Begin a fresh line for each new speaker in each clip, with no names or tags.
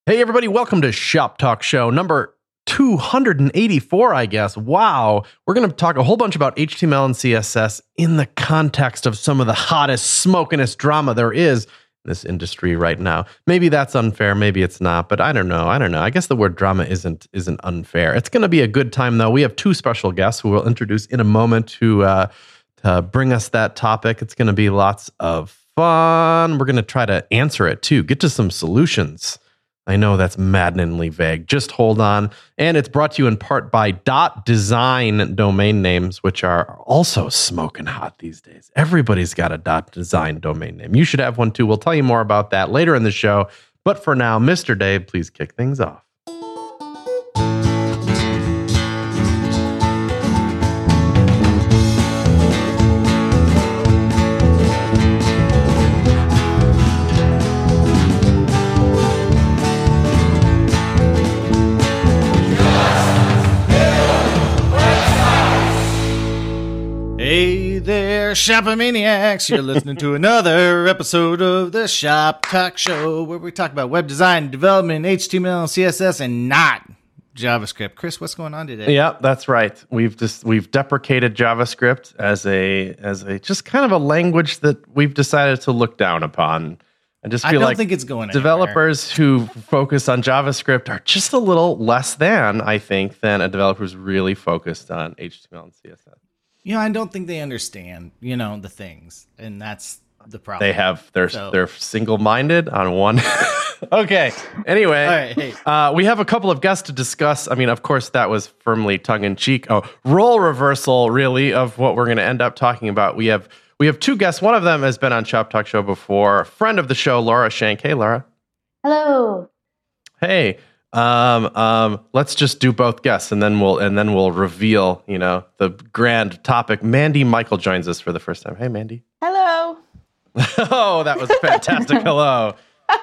Hey, everybody, welcome to Shop Talk Show number 284, I guess. Wow. We're going to talk a whole bunch about HTML and CSS in the context of some of the hottest, smokingest drama there is in this industry right now. Maybe that's unfair. Maybe it's not, but I don't know. I guess the word drama isn't unfair. It's going to be a good time, though. We have two special guests who we'll introduce in a moment to bring us that topic. It's going to be lots of fun. We're going to try to answer it, too. Get to some solutions. I know that's maddeningly vague. Just hold on. And it's brought to you in part by .design domain names, which are also smoking hot these days. Everybody's got a .design domain name. You should have one too. We'll tell you more about that later in the show. But for now, Mr. Dave, please kick things off.
Hey there, Shopomaniacs. You're listening to another episode of the Shop Talk Show, where we talk about web design, development, HTML, CSS, and not JavaScript. Chris, what's going on today?
Yeah, that's right. We've deprecated JavaScript as a just kind of a language that we've decided to look down upon. I don't
think it's going
developers who focus on JavaScript are just a little less than, I think, than a developer who's really focused on HTML and CSS.
I don't think they understand, the things, and that's the problem.
They're single-minded on one. Okay. Anyway,
all right, hey.
We have a couple of guests to discuss. I mean, of course, that was firmly tongue-in-cheek. Oh, role reversal, really, of what we're going to end up talking about. We have two guests. One of them has been on Shop Talk Show before. A friend of the show, Laura Shank. Hey, Laura.
Hello.
Hey. Let's just do both guests and then we'll reveal, the grand topic. Mandy Michael joins us for the first time. Hey, Mandy.
Hello.
Oh, that was fantastic. Hello.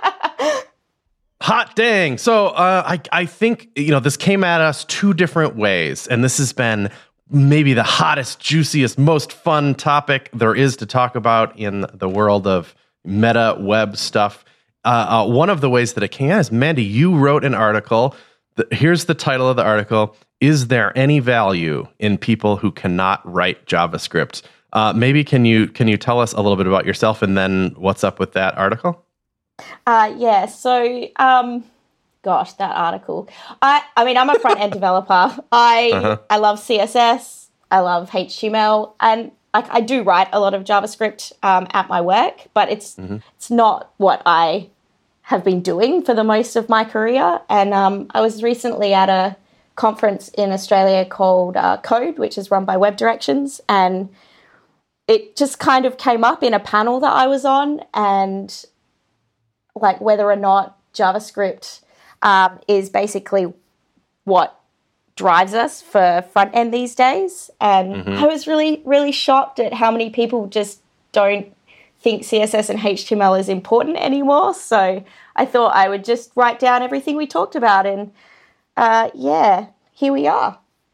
Hot dang. So, I think, this came at us two different ways, and this has been maybe the hottest, juiciest, most fun topic there is to talk about in the world of meta web stuff. One of the ways that it came out is, Mandy, you wrote an article. Here's the title of the article. Is there any value in people who cannot write JavaScript? Maybe can you tell us a little bit about yourself and then what's up with that article?
Yeah. So, gosh, that article. I mean, I'm a front end developer. I love CSS. I love HTML, and I do write a lot of JavaScript at my work, but it's not what I have been doing for the most of my career. And I was recently at a conference in Australia called Code, which is run by Web Directions, and it just kind of came up in a panel that I was on, and like whether or not JavaScript is basically what drives us for front end these days. And I was really, really shocked at how many people just don't think CSS and HTML is important anymore. So I thought I would just write down everything we talked about, and here we are.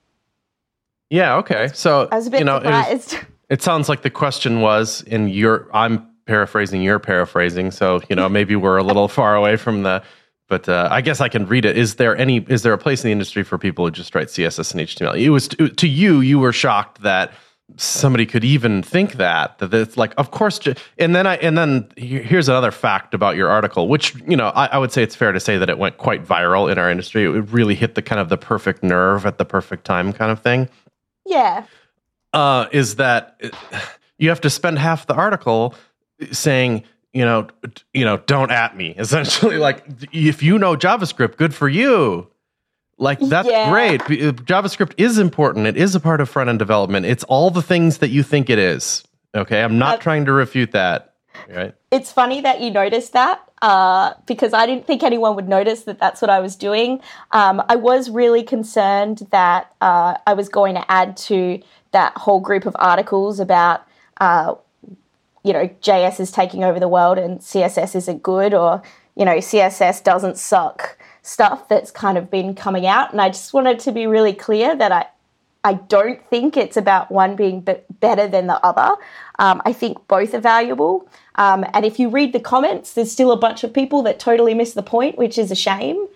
Yeah, okay. So
I was a bit surprised.
It sounds like the question was I'm paraphrasing, you're paraphrasing, so maybe we're a little far away from the. But I guess I can read it. Is there a place in the industry for people who just write CSS and HTML? It was to you were shocked that somebody could even think that it's like, of course. And then here's another fact about your article, which I would say it's fair to say that it went quite viral in our industry. It really hit the kind of the perfect nerve at the perfect time kind of thing.
Yeah.
Is that you have to spend half the article saying, don't at me. Essentially, like, if you know JavaScript, good for you. Like, that's great. JavaScript is important. It is a part of front-end development. It's all the things that you think it is. Okay? I'm not trying to refute that. Right?
It's funny that you noticed that because I didn't think anyone would notice that that's what I was doing. I was really concerned that I was going to add to that whole group of articles about JS is taking over the world and CSS isn't good, or, CSS doesn't suck stuff that's kind of been coming out. And I just wanted to be really clear that I don't think it's about one being better than the other. I think both are valuable. And if you read the comments, there's still a bunch of people that totally miss the point, which is a shame.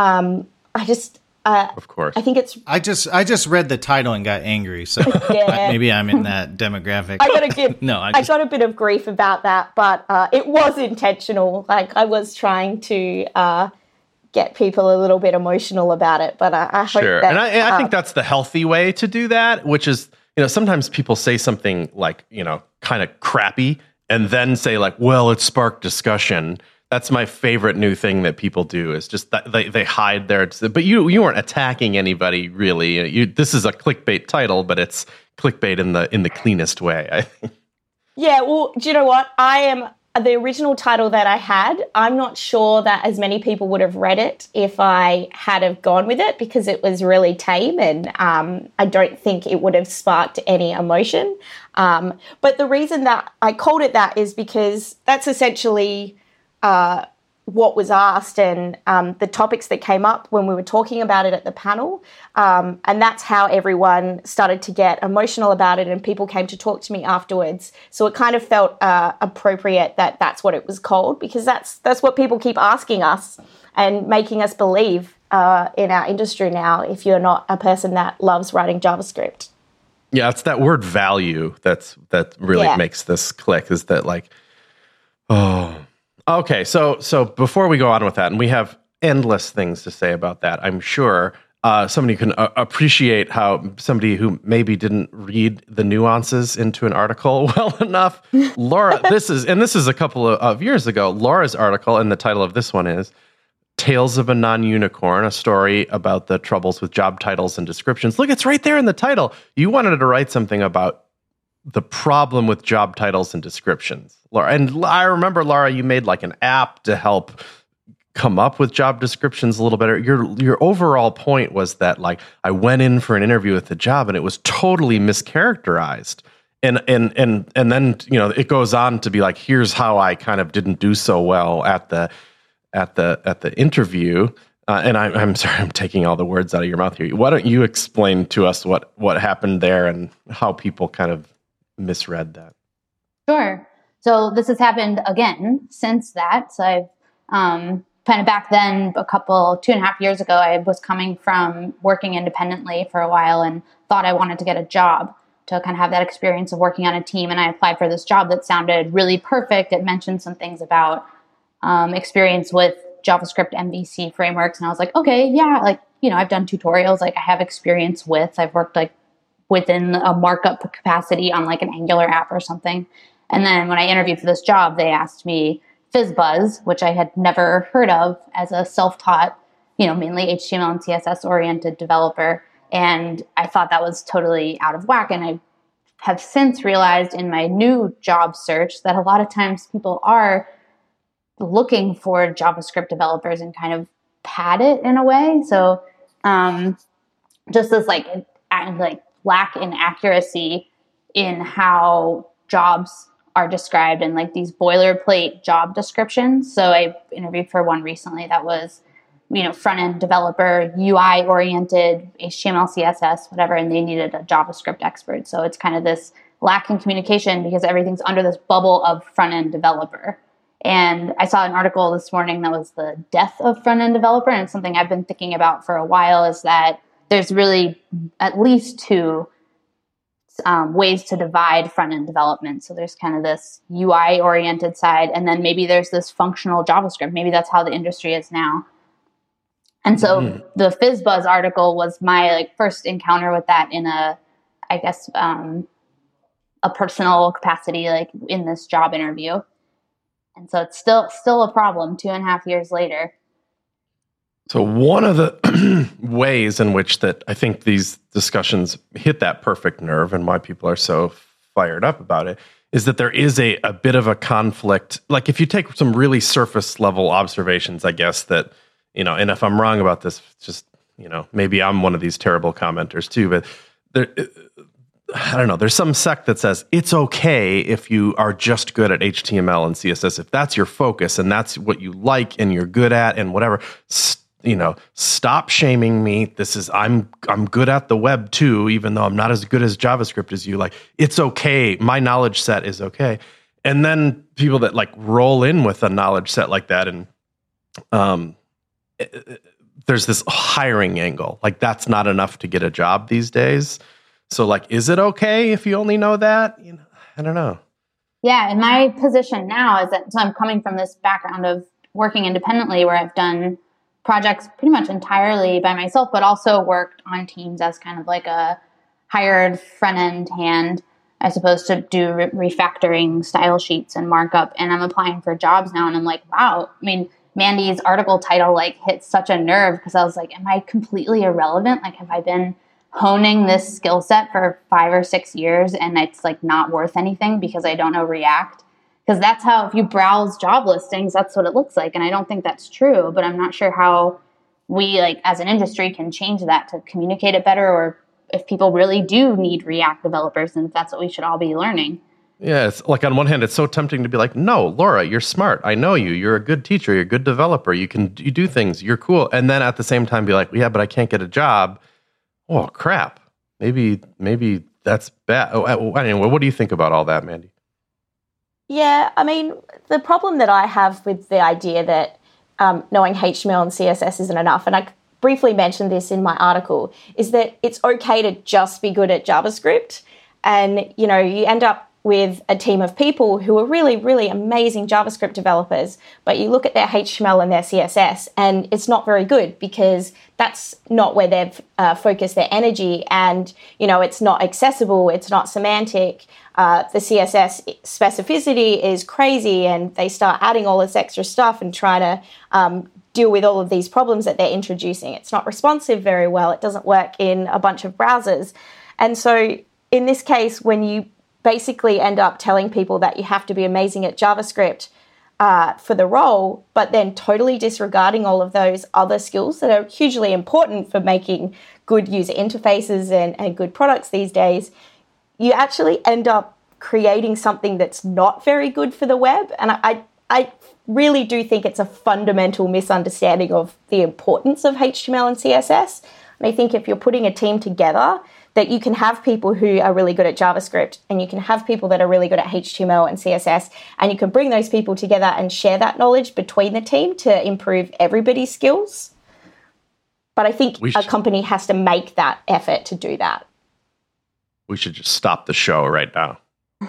Of course.
I think it's...
I just read the title and got angry, so maybe I'm in that demographic.
I got a bit of grief about that, but it was intentional. Like, I was trying to get people a little bit emotional about it, but I hope
that... And I think that's the healthy way to do that, which is, sometimes people say something like, kind of crappy, and then say like, well, it sparked discussion. That's my favorite new thing that people do, is just that they hide their... But you weren't attacking anybody, really. This is a clickbait title, but it's clickbait in the cleanest way, I think.
Yeah, well, do you know what? The original title that I had, I'm not sure that as many people would have read it if I had have gone with it, because it was really tame, and I don't think it would have sparked any emotion. But the reason that I called it that is because that's essentially... what was asked and the topics that came up when we were talking about it at the panel. And that's how everyone started to get emotional about it, and people came to talk to me afterwards. So it kind of felt appropriate that that's what it was called, because that's what people keep asking us and making us believe in our industry now, if you're not a person that loves writing JavaScript.
Yeah, it's that word value that really makes this click, is that like, oh... Okay, so before we go on with that, and we have endless things to say about that, I'm sure somebody can appreciate how somebody who maybe didn't read the nuances into an article well enough. Laura, this is a couple of years ago. Laura's article, and the title of this one is Tales of a Non-Unicorn, a story about the troubles with job titles and descriptions. Look, it's right there in the title. You wanted to write something about the problem with job titles and descriptions, Laura. And I remember, Laura, you made like an app to help come up with job descriptions a little better. Your overall point was that, like, I went in for an interview with the job and it was totally mischaracterized. And then, it goes on to be like, here's how I kind of didn't do so well at the interview. And I'm sorry, I'm taking all the words out of your mouth here. Why don't you explain to us what happened there and how people kind of misread that?
Sure. So this has happened again since that. So I've kind of back then, 2.5 years ago, I was coming from working independently for a while and thought I wanted to get a job to kind of have that experience of working on a team. And I applied for this job that sounded really perfect. It mentioned some things about experience with JavaScript MVC frameworks. And I was like, okay, yeah, like, I've done tutorials, like I have experience with, I've worked like within a markup capacity on like an Angular app or something. And then when I interviewed for this job, they asked me FizzBuzz, which I had never heard of, as a self-taught, mainly HTML and CSS oriented developer. And I thought that was totally out of whack. And I have since realized in my new job search that a lot of times people are looking for JavaScript developers and kind of pad it in a way. So just this like lack in accuracy in how jobs are described and like these boilerplate job descriptions. So I interviewed for one recently that was, front-end developer, UI-oriented, HTML, CSS, whatever, and they needed a JavaScript expert. So it's kind of this lack in communication because everything's under this bubble of front-end developer. And I saw an article this morning that was the death of front-end developer, and it's something I've been thinking about for a while, is that there's really at least two ways to divide front-end development. So there's kind of this UI-oriented side, and then maybe there's this functional JavaScript. Maybe that's how the industry is now. And so the FizzBuzz article was my first encounter with that in a personal capacity, in this job interview. And so it's still a problem 2.5 years later.
So one of the ways in which that I think these discussions hit that perfect nerve and why people are so fired up about it is that there is a bit of a conflict. Like if you take some really surface level observations, I guess that, and if I'm wrong about this, just, maybe I'm one of these terrible commenters too, but I don't know. There's some sect that says it's okay if you are just good at HTML and CSS. If that's your focus and that's what you like and you're good at and whatever, stop shaming me. I'm good at the web too, even though I'm not as good as JavaScript as you. Like, it's okay. My knowledge set is okay. And then people that like roll in with a knowledge set like that, and there's this hiring angle. Like, that's not enough to get a job these days. So like, is it okay if you only know that? I don't know.
Yeah, and my position now is that, so I'm coming from this background of working independently where I've done projects pretty much entirely by myself, but also worked on teams as kind of like a hired front-end hand, I suppose, to do refactoring style sheets and markup. And I'm applying for jobs now, and I'm like, wow. I mean, Mandy's article title like hit such a nerve, because I was like, am I completely irrelevant? Like, have I been honing this skill set for 5 or 6 years and it's like not worth anything because I don't know React? Because that's how, if you browse job listings, that's what it looks like. And I don't think that's true, but I'm not sure how we, like, as an industry, can change that to communicate it better, or if people really do need React developers, and if that's what we should all be learning.
Yeah, it's like, on one hand, it's so tempting to be like, no, Laura, you're smart. I know you. You're a good teacher. You're a good developer. You do things. You're cool. And then at the same time be like, yeah, but I can't get a job. Oh, crap. Maybe that's bad. Anyway, what do you think about all that, Mandy?
Yeah, I mean, the problem that I have with the idea that knowing HTML and CSS isn't enough, and I briefly mentioned this in my article, is that it's okay to just be good at JavaScript. And, you end up with a team of people who are really, really amazing JavaScript developers, but you look at their HTML and their CSS, and it's not very good because that's not where they've focused their energy. And, it's not accessible, it's not semantic. The CSS specificity is crazy, and they start adding all this extra stuff and try to deal with all of these problems that they're introducing. It's not responsive very well. It doesn't work in a bunch of browsers. And so in this case, when you basically end up telling people that you have to be amazing at JavaScript for the role, but then totally disregarding all of those other skills that are hugely important for making good user interfaces and good products these days, you actually end up creating something that's not very good for the web. And I really do think it's a fundamental misunderstanding of the importance of HTML and CSS. And I think if you're putting a team together, that you can have people who are really good at JavaScript, and you can have people that are really good at HTML and CSS, and you can bring those people together and share that knowledge between the team to improve everybody's skills. But I think a company has to make that effort to do that.
We should just stop the show right now.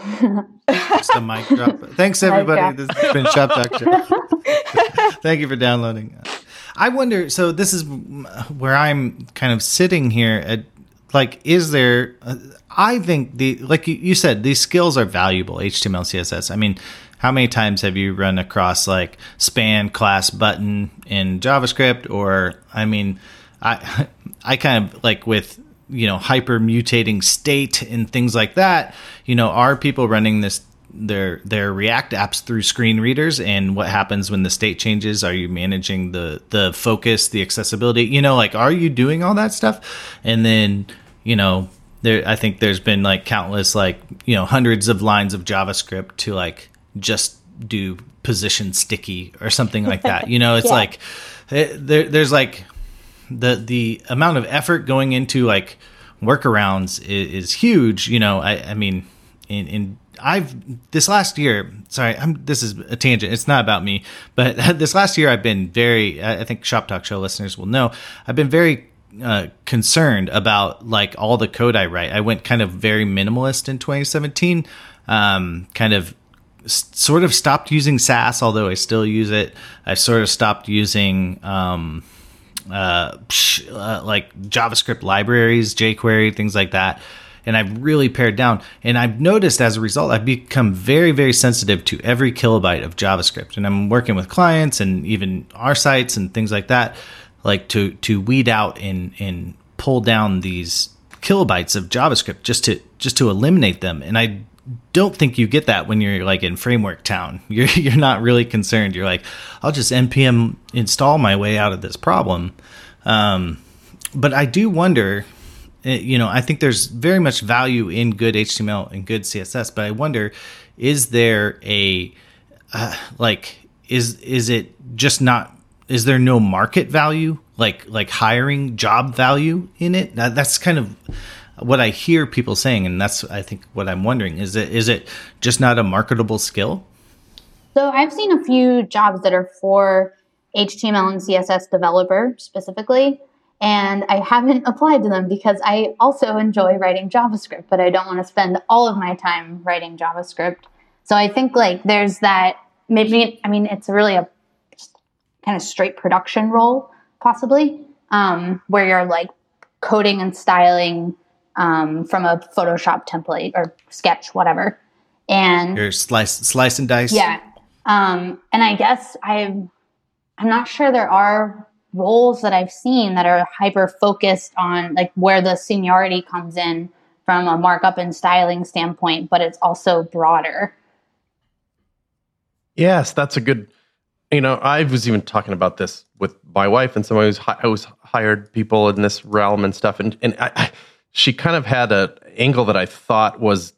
Just a mic drop. Thanks, everybody. Okay. This has been Shop Talk Show. Thank you for downloading. I wonder, so this is where I'm kind of sitting here at, like, is there, I think like you said, these skills are valuable, HTML, CSS. I mean, how many times have you run across like span class button in JavaScript? Or, I mean, I kind of like with, hyper mutating state and things like that, are people running their React apps through screen readers? And what happens when the state changes? Are you managing the focus, the accessibility? Like, are you doing all that stuff? And then, I think there's been like countless, like, hundreds of lines of JavaScript to like just do position sticky or something like that. It's yeah. Like there's like the amount of effort going into like workarounds is huge. I mean, this last year, sorry, this is a tangent. It's not about me, but this last year I've been I think Shop Talk Show listeners will know, I've been very concerned about like all the code I write. I went kind of very minimalist in 2017, kind of sort of stopped using Sass, although I still use it. I sort of stopped using like JavaScript libraries, jQuery, things like that. And I've really pared down. And I've noticed as a result, I've become very, very sensitive to every kilobyte of JavaScript. And I'm working with clients and even our sites and things like that, like to weed out and pull down these kilobytes of JavaScript just to eliminate them. And I don't think you get that when you're like in framework town. You're not really concerned. You're like, I'll just npm install my way out of this problem. But I do wonder, I think there's very much value in good HTML and good CSS, but I wonder, is there a, is it just not is there no market value, like hiring job value in it? That's kind of what I hear people saying, and that's, I think, what I'm wondering. Is it just not a marketable skill?
So I've seen a few jobs that are for HTML and CSS developer specifically, and I haven't applied to them because I also enjoy writing JavaScript, but I don't want to spend all of my time writing JavaScript. So I think like there's that, maybe, I mean, it's really a kind of straight production role, possibly, where you're like coding and styling from a Photoshop template or sketch, whatever. And
you're slice and dice.
Yeah. And I guess I'm not sure there are roles that I've seen that are hyper focused on like where the seniority comes in from a markup and styling standpoint, but it's also broader.
Yes, that's a good, I was even talking about this with my wife and somebody who's hired people in this realm and stuff. And she kind of had an angle that I thought was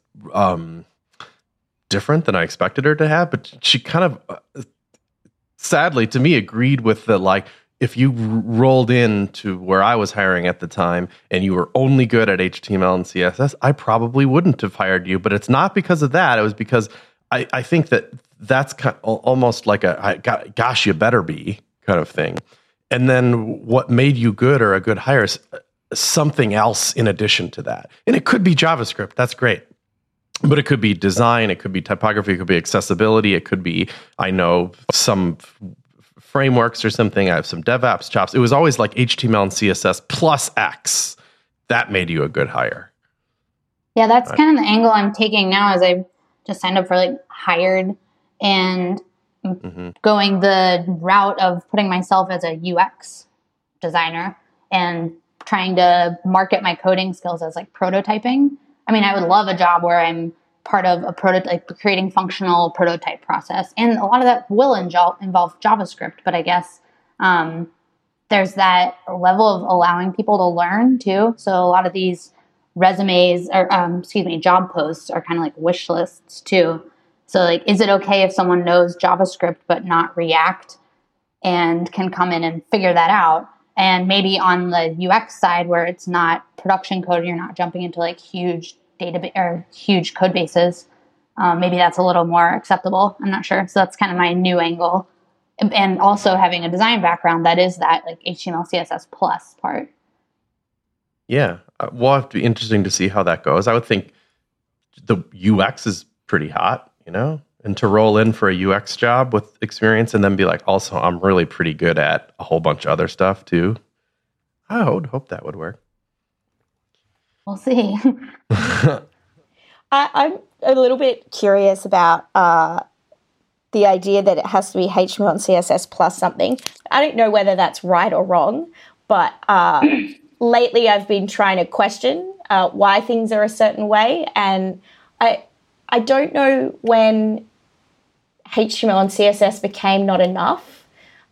different than I expected her to have, but she kind of, sadly to me, agreed with the, like, if you rolled into where I was hiring at the time and you were only good at HTML and CSS, I probably wouldn't have hired you. But it's not because of that. It was because I think that's kind of almost like gosh, you better be kind of thing. And then what made you good or a good hire is something else in addition to that. And it could be JavaScript. That's great. But it could be design. It could be typography. It could be accessibility. It could be, I know, some frameworks or something. I have some DevOps chops. It was always like HTML and CSS plus X. That made you a good hire.
Yeah, that's kind of the angle I'm taking now as I just signed up for like Hired and going the route of putting myself as a UX designer and trying to market my coding skills as like prototyping. I mean, I would love a job where I'm part of a prototype, creating functional prototype process. And a lot of that will involve JavaScript, but I guess there's that level of allowing people to learn too. So a lot of these resumes or job posts are kind of like wish lists too. So like, is it okay if someone knows JavaScript but not React and can come in and figure that out? And maybe on the UX side where it's not production code, you're not jumping into like huge database or huge code bases. Maybe that's a little more acceptable. I'm not sure. So that's kind of my new angle. And also having a design background, that is that like HTML, CSS plus part.
Yeah. We'll have to be interesting to see how that goes. I would think the UX is pretty hot, and to roll in for a UX job with experience and then be like, also, I'm really pretty good at a whole bunch of other stuff too. I would hope that would work.
We'll see.
I'm a little bit curious about the idea that it has to be HTML and CSS plus something. I don't know whether that's right or wrong, but lately I've been trying to question why things are a certain way. And I don't know when HTML and CSS became not enough.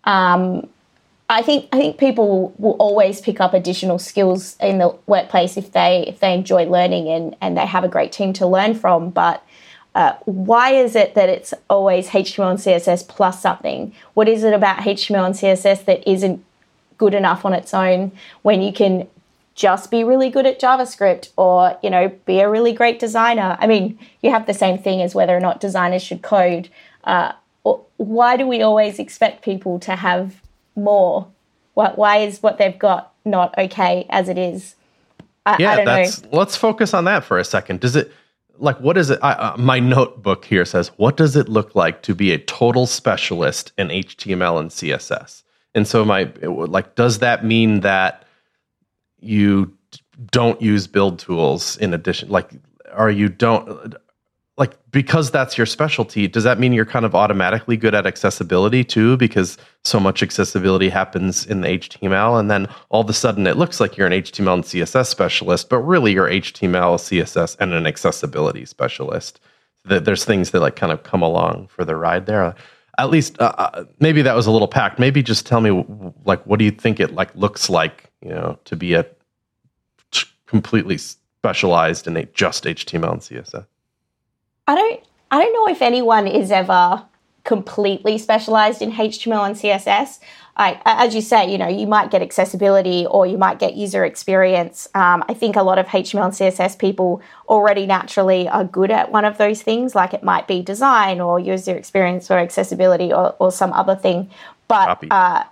I think people will always pick up additional skills in the workplace if they enjoy learning and they have a great team to learn from. But why is it that it's always HTML and CSS plus something? What is it about HTML and CSS that isn't good enough on its own when you can just be really good at JavaScript or, be a really great designer? I mean, you have the same thing as whether or not designers should code. Why do we always expect people to have more? Why is what they've got not okay as it is? I don't know.
Let's focus on that for a second. Does it, what is it? My notebook here says, what does it look like to be a total specialist in HTML and CSS? And so does that mean that you don't use build tools in addition? Or you don't, because that's your specialty, does that mean you're kind of automatically good at accessibility too? Because so much accessibility happens in the HTML, and then all of a sudden it looks like you're an HTML and CSS specialist, but really you're HTML, CSS, and an accessibility specialist. There's things that kind of come along for the ride there. At least maybe that was a little packed. Maybe just tell me what do you think it looks like, to be a completely specialized in just HTML and CSS.
I don't know if anyone is ever completely specialized in HTML and CSS. As you say, you might get accessibility or you might get user experience. I think a lot of HTML and CSS people already naturally are good at one of those things, like it might be design or user experience or accessibility or some other thing. But I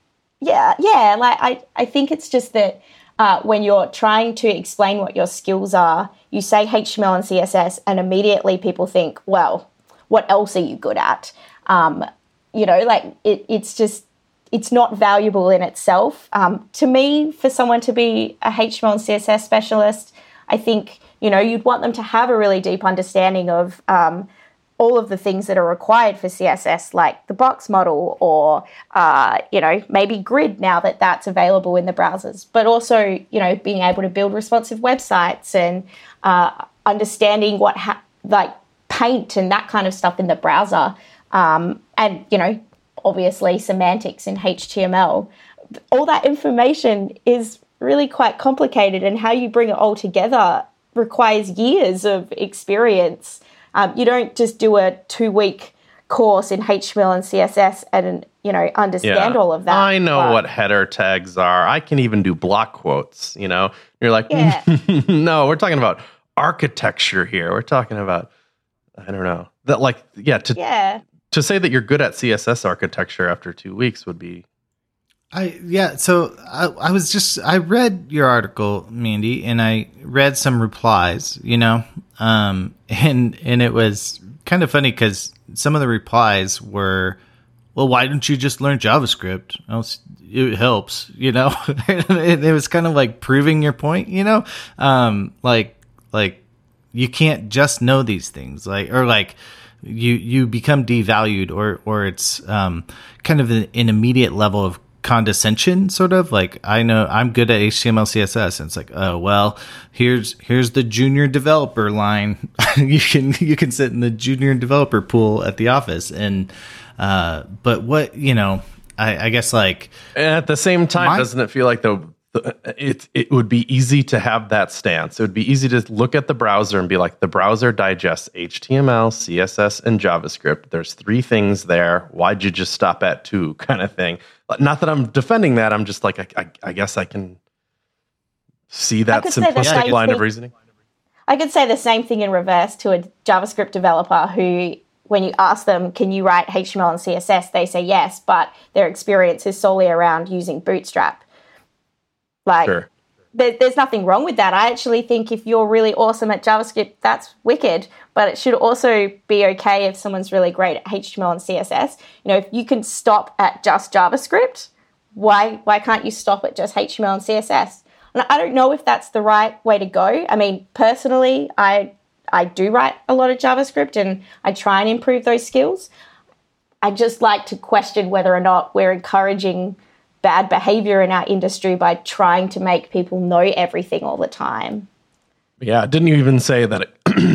think it's just that when you're trying to explain what your skills are, you say HTML and CSS and immediately people think, well, what else are you good at? It's not valuable in itself. To me, for someone to be a HTML and CSS specialist, I think, you'd want them to have a really deep understanding of all of the things that are required for CSS, like the box model or, maybe grid now that that's available in the browsers, but also, being able to build responsive websites and understanding like paint and that kind of stuff in the browser. Obviously semantics in HTML. All that information is really quite complicated, and how you bring it all together requires years of experience. You don't just do a 2-week course in HTML and CSS and, understand all of that.
I know what header tags are. I can even do block quotes, You're like, no, we're talking about architecture here. We're talking about, I don't know. To say that you're good at CSS architecture after 2 weeks would be.
So I read your article, Mandy, and I read some replies, and it was kind of funny because some of the replies were, well, why don't you just learn JavaScript? Well, it helps, it was kind of like proving your point, like you can't just know these things, you become devalued or it's kind of an immediate level of condescension, sort of like, I know I'm good at HTML, CSS, and it's like, oh, well, here's the junior developer line. you can sit in the junior developer pool at the office, and but what, I guess, like,
at the same time, doesn't it feel like it would be easy to have that stance? It would be easy to look at the browser and be like, the browser digests HTML, CSS, and JavaScript. There's 3 things there. Why'd you just stop at 2, kind of thing? Not that I'm defending that. I'm just like, I guess I can see that simplistic line of reasoning.
I could say the same thing in reverse to a JavaScript developer who, when you ask them, can you write HTML and CSS? They say yes, but their experience is solely around using Bootstrap. Sure. There's nothing wrong with that. I actually think if you're really awesome at JavaScript, that's wicked. But it should also be okay if someone's really great at HTML and CSS. If you can stop at just JavaScript, why can't you stop at just HTML and CSS? And I don't know if that's the right way to go. I mean, personally, I do write a lot of JavaScript and I try and improve those skills. I just like to question whether or not we're encouraging bad behavior in our industry by trying to make people know everything all the time.
Yeah, didn't you even say that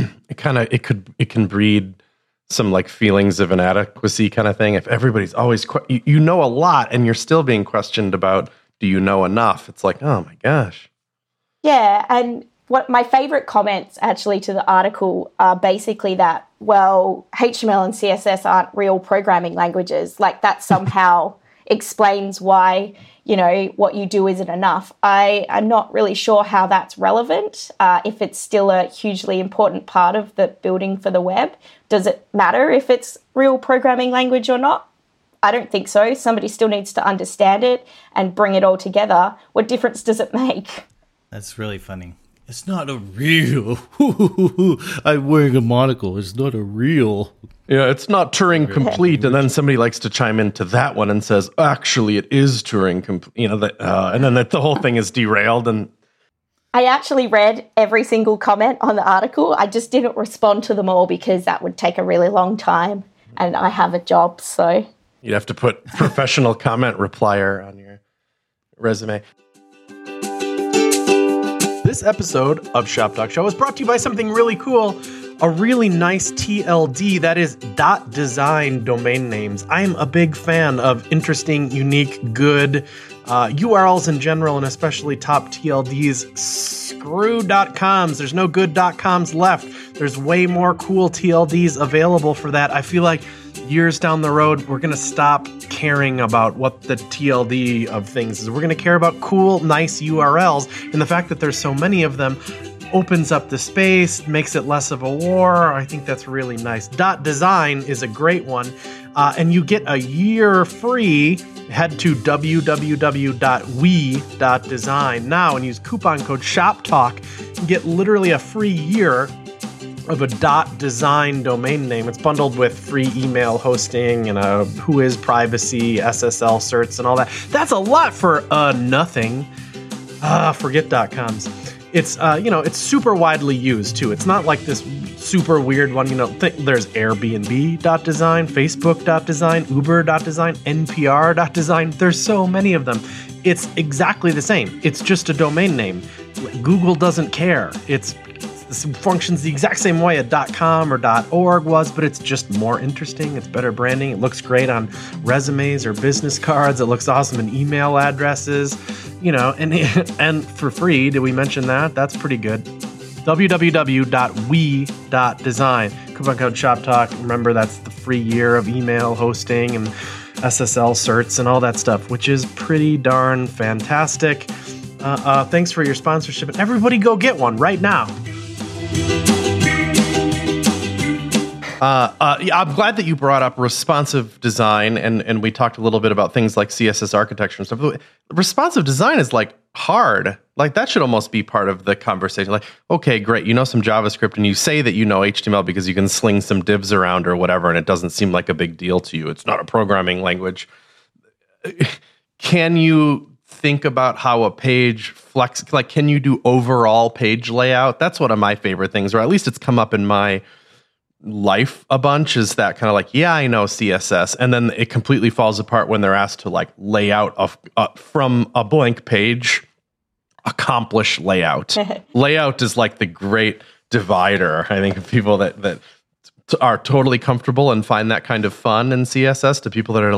it can breed some like feelings of inadequacy kind of thing? If everybody's always you know a lot and you're still being questioned about, do you know enough? It's like, oh my gosh.
Yeah, and what my favorite comments actually to the article are basically that, well, HTML and CSS aren't real programming languages. Like that somehow explains why, what you do isn't enough. I'm not really sure how that's relevant. If it's still a hugely important part of the building for the web, does it matter if it's real programming language or not? I don't think so. Somebody still needs to understand it and bring it all together. What difference does it make?
That's really funny. It's not a real. I'm wearing a monocle. It's not a real.
Yeah, it's not Turing complete. And then somebody likes to chime into that one and says, actually, it is Turing complete. And then the whole thing is derailed. And
I actually read every single comment on the article. I just didn't respond to them all because that would take a really long time. And I have a job, so.
You'd have to put professional comment replier on your resume. This episode of Shop Talk Show is brought to you by something really cool, a really nice TLD, that is .design domain names. I'm a big fan of interesting, unique, good URLs in general, and especially top TLDs. Screw .coms. There's no good .coms left. There's way more cool TLDs available for that. I feel like years down the road, we're going to stop caring about what the TLD of things is. We're going to care about cool, nice URLs. And the fact that there's so many of them opens up the space, makes it less of a war. I think that's really nice. .design is a great one. And you get a year free. Head to www.we.design now and use coupon code SHOPTALK and get literally a free year of a .design domain name. It's bundled with free email hosting and a Whois privacy, SSL certs, and all that. That's a lot for nothing. Forget .coms. It's it's super widely used too. It's not like this super weird one. There's Airbnb.design, Facebook.design, Uber.design, NPR.design. There's so many of them. It's exactly the same. It's just a domain name. Google doesn't care. It functions the exact same way a .com or .org was, but it's just more interesting. It's better branding. It looks great on resumes or business cards. It looks awesome in email addresses, and for free. Did we mention that? That's pretty good. www.we.design. Coupon code ShopTalk. Remember, that's the free year of email hosting and SSL certs and all that stuff, which is pretty darn fantastic. Thanks for your sponsorship. And everybody go get one right now. I'm glad that you brought up responsive design, and we talked a little bit about things like CSS architecture and stuff. Responsive design is hard. That should almost be part of the conversation. Okay, great, you know some JavaScript, and you say that you know HTML because you can sling some divs around or whatever, and it doesn't seem like a big deal to you. It's not a programming language. Can you think about how a page can you do overall page layout? That's one of my favorite things, or at least it's come up in my life a bunch, is that kind of I know CSS, and then it completely falls apart when they're asked to lay out from a blank page, accomplish layout. Layout is the great divider, I think, of people that are totally comfortable and find that kind of fun in CSS to people that are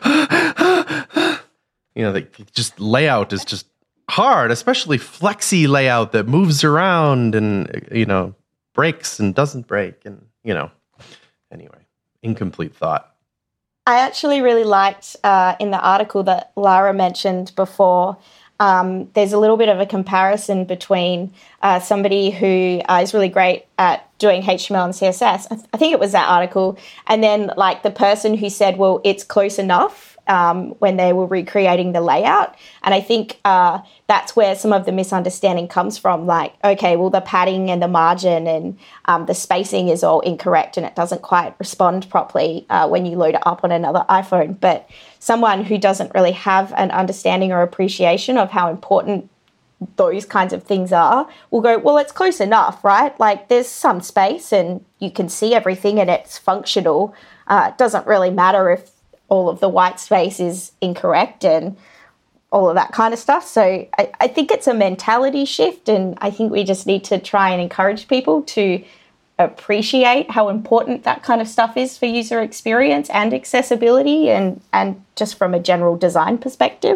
just layout is just hard, especially flexy layout that moves around and breaks and doesn't break, and anyway, incomplete thought.
I actually really liked in the article that Lara mentioned before, there's a little bit of a comparison between somebody who is really great at doing HTML and CSS. I think it was that article. And then the person who said, well, it's close enough when they were recreating the layout. And I think that's where some of the misunderstanding comes from. Okay, well, the padding and the margin and the spacing is all incorrect and it doesn't quite respond properly when you load it up on another iPhone. But someone who doesn't really have an understanding or appreciation of how important those kinds of things are will go, well, it's close enough, right? There's some space and you can see everything and it's functional. It doesn't really matter if all of the white space is incorrect and all of that kind of stuff. So I think it's a mentality shift, and I think we just need to try and encourage people to appreciate how important that kind of stuff is for user experience and accessibility and just from a general design perspective.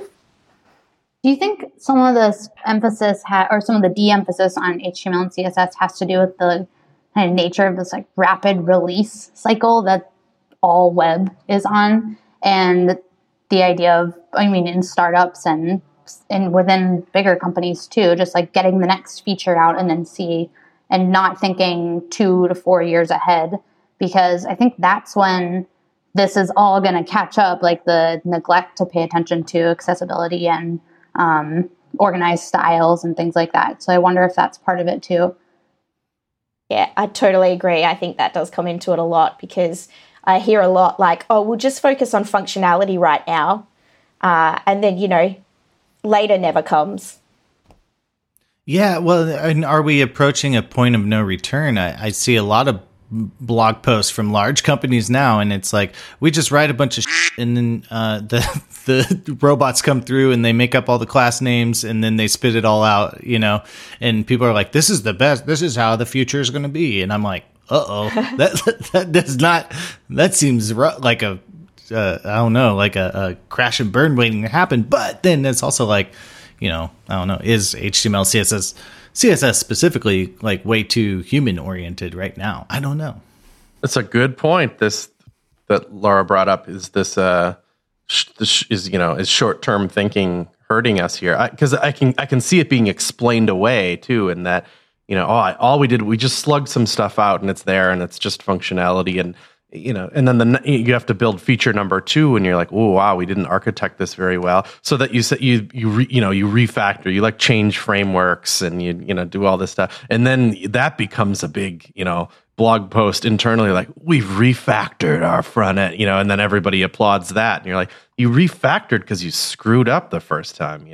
Do you think some of this emphasis or some of the de-emphasis on HTML and CSS has to do with the kind of nature of this rapid release cycle that all web is on? And the idea of, in startups and within bigger companies too, just getting the next feature out and then and not thinking 2 to 4 years ahead, because I think that's when this is all going to catch up, the neglect to pay attention to accessibility and organized styles and things like that. So I wonder if that's part of it too.
Yeah, I totally agree. I think that does come into it a lot, because I hear a lot we'll just focus on functionality right now. And then, later never comes.
Yeah, well, and are we approaching a point of no return? I see a lot of blog posts from large companies now, and it's we just write a bunch of shit, and then the robots come through and they make up all the class names and then they spit it all out, and people are this is the best, this is how the future is going to be. And I'm that does not, that seems like a crash and burn waiting to happen. But then it's also is HTML, CSS specifically way too human oriented right now? I don't know.
That's a good point. This that Laura brought up is this is short-term thinking hurting us here? Because I can see it being explained away too, in that all we did, we just slugged some stuff out and it's there and it's just functionality, and and then you have to build feature number 2 and you're like, oh wow, we didn't architect this very well. So that you refactor, you like change frameworks and you do all this stuff, and then that becomes a big blog post internally, like, we've refactored our front end, and then everybody applauds that, and you're like, you refactored because you screwed up the first time,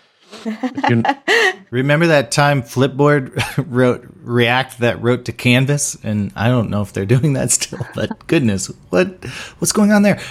Remember that time Flipboard wrote React that wrote to Canvas? And I don't know if they're doing that still, but goodness, what's going on there?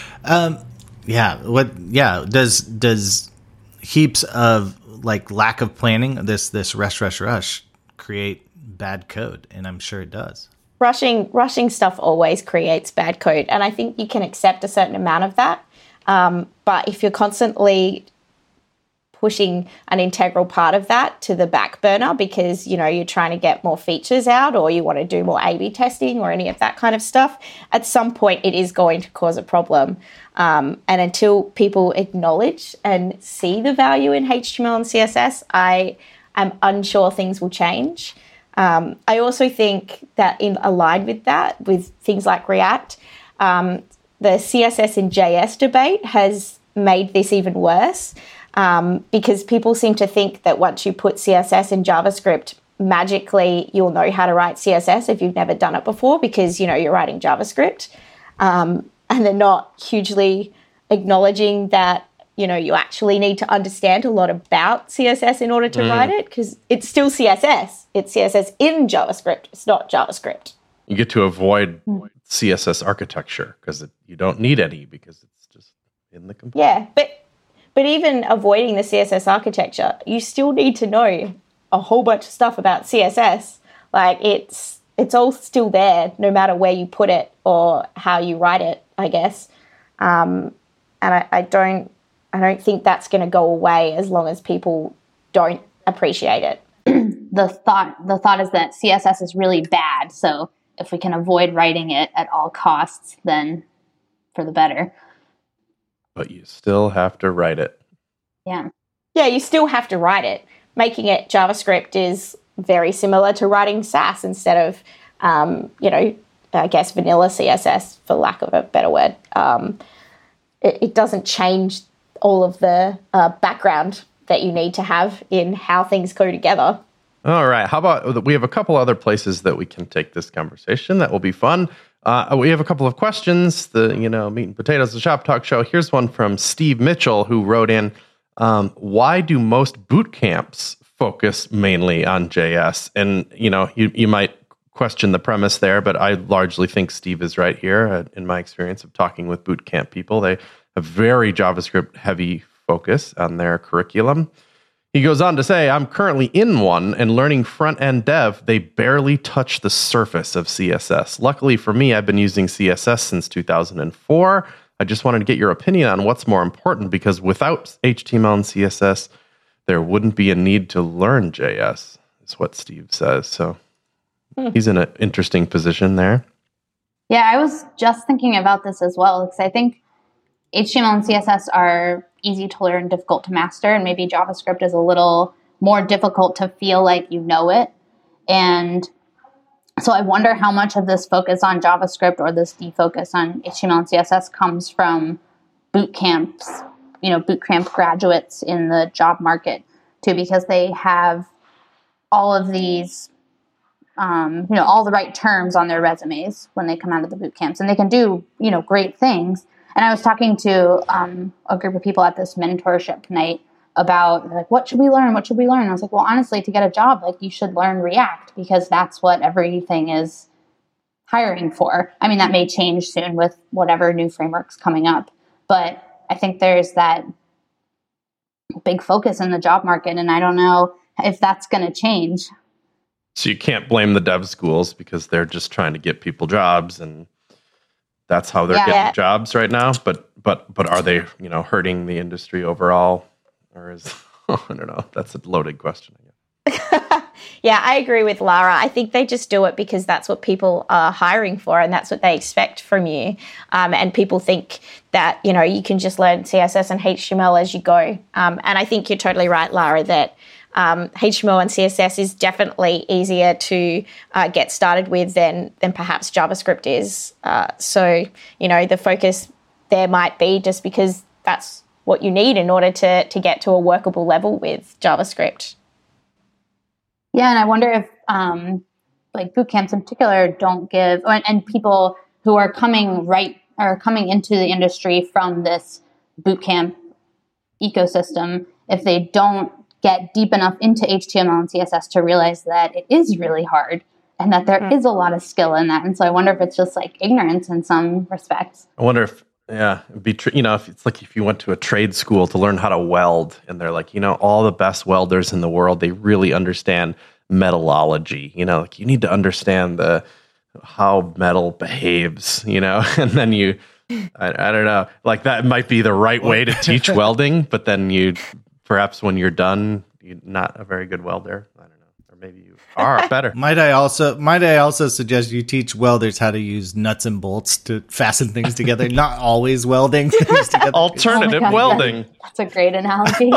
Does heaps of like lack of planning, this rush create bad code? And I'm sure it does.
Rushing stuff always creates bad code, and I think you can accept a certain amount of that. But if you're constantly pushing an integral part of that to the back burner because you're trying to get more features out, or you want to do more A/B testing or any of that kind of stuff, at some point it is going to cause a problem. And until people acknowledge and see the value in HTML and CSS, I am unsure things will change. I also think that aligned with that, with things like React, the CSS and JS debate has made this even worse, because people seem to think that once you put CSS in JavaScript, magically you'll know how to write CSS if you've never done it before, because you're writing JavaScript, and they're not hugely acknowledging that you actually need to understand a lot about CSS in order to write it, because it's still CSS. It's CSS in JavaScript. It's not JavaScript.
You get to avoid CSS architecture because you don't need any, because it's just in the component.
Yeah, but even avoiding the CSS architecture, you still need to know a whole bunch of stuff about CSS. Like it's all still there, no matter where you put it or how you write it, I guess. And I don't think that's going to go away as long as people don't appreciate it.
The thought is that CSS is really bad, so if we can avoid writing it at all costs, then for the better.
But you still have to write it.
Yeah, you still have to write it. Making it JavaScript is very similar to writing Sass instead of, I guess vanilla CSS, for lack of a better word. It doesn't change all of the background that you need to have in how things go together.
All right. How about we have a couple other places that we can take this conversation that will be fun. We have a couple of questions. The meat and potatoes, the Shop Talk Show. Here's one from Steve Mitchell, who wrote in, why do most boot camps focus mainly on JS? And, you might question the premise there, but I largely think Steve is right here. In my experience of talking with boot camp people, they have very JavaScript heavy focus on their curriculum. He goes on to say, I'm currently in one and learning front-end dev. They barely touch the surface of CSS. Luckily for me, I've been using CSS since 2004. I just wanted to get your opinion on what's more important, because without HTML and CSS, there wouldn't be a need to learn JS, is what Steve says. So he's in an interesting position there.
Yeah, I was just thinking about this as well, because I think HTML and CSS are easy to learn, difficult to master, and maybe JavaScript is a little more difficult to feel like you know it. And so I wonder how much of this focus on JavaScript or this defocus on HTML and CSS comes from boot camps, boot camp graduates in the job market too, because they have all of these, all the right terms on their resumes when they come out of the boot camps, and they can do, great things. And I was talking to a group of people at this mentorship night about, like, what should we learn? What should we learn? And I was like, well, honestly, to get a job, like, you should learn React, because that's what everything is hiring for. I mean, that may change soon with whatever new frameworks coming up, but I think there's that big focus in the job market, and I don't know if that's going to change.
So you can't blame the dev schools, because they're just trying to get people jobs, and that's how they're getting jobs right now. But are they, hurting the industry overall, or is I don't know. That's a loaded question.
Yeah, I agree with Lara. I think they just do it because that's what people are hiring for and that's what they expect from you. And people think that, you can just learn CSS and HTML as you go. And I think you're totally right, Lara, that HTML and CSS is definitely easier to get started with than perhaps JavaScript is. So, the focus there might be just because that's what you need in order to get to a workable level with JavaScript.
Yeah, and I wonder if boot camps in particular don't give, and people who are coming into the industry from this boot camp ecosystem, if they don't get deep enough into HTML and CSS to realize that it is really hard and that there is a lot of skill in that. And so I wonder if it's just like ignorance in some respects.
I wonder if, it'd be if it's like if you went to a trade school to learn how to weld and they're like, all the best welders in the world, they really understand metallurgy, you need to understand how metal behaves, and then I don't know, like that might be the right way to teach welding, but then perhaps when you're done, you're not a very good welder. I don't know. Or maybe you are better.
Might I also suggest you teach welders how to use nuts and bolts to fasten things together, not always welding things together.
Alternative welding.
Yeah. That's a great analogy.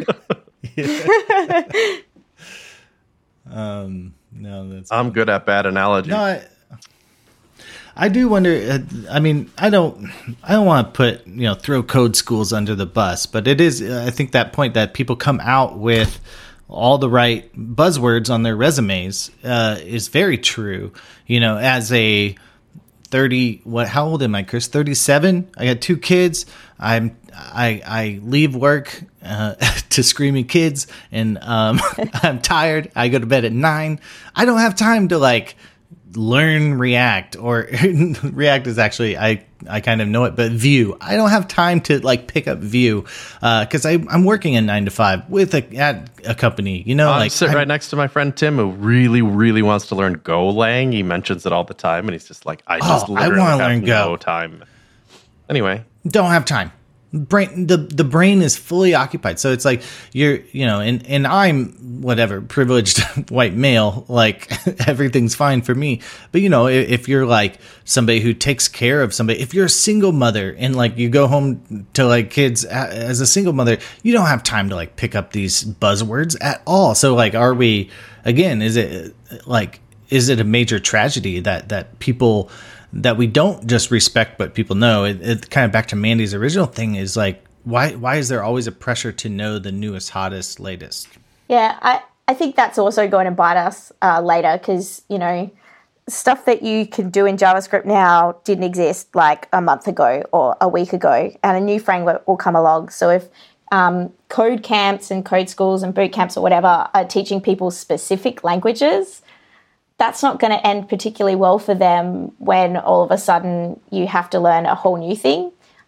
No,
I'm good at bad analogies.
No, I do wonder. I don't want to put throw code schools under the bus, but it is. I think that point that people come out with all the right buzzwords on their resumes is very true. As a 30, how old am I, Chris? 37. I got 2 kids. I leave work to screaming kids, and I'm tired. I go to bed at 9. I don't have time to learn React, or React is actually I kind of know it, but Vue. I don't have time to pick up Vue because I'm working a 9 to 5 at a company.
I sit right next to my friend Tim, who really, really wants to learn Golang. He mentions it all the time, and he's just like, I want to learn Go. No time. Anyway,
don't have time. The brain is fully occupied, so it's like and I'm whatever privileged white male, everything's fine for me. But if you're somebody who takes care of somebody, if you're a single mother and you go home to kids as a single mother, you don't have time to pick up these buzzwords at all. So are we, again, is it a major tragedy that people that we don't just respect, but people know? It kind of back to Mandy's original thing is why is there always a pressure to know the newest, hottest, latest?
Yeah, I think that's also going to bite us later because, stuff that you can do in JavaScript now didn't exist a month ago or a week ago, and a new framework will come along. So if code camps and code schools and boot camps or whatever are teaching people specific languages, that's not going to end particularly well for them when all of a sudden you have to learn a whole new thing.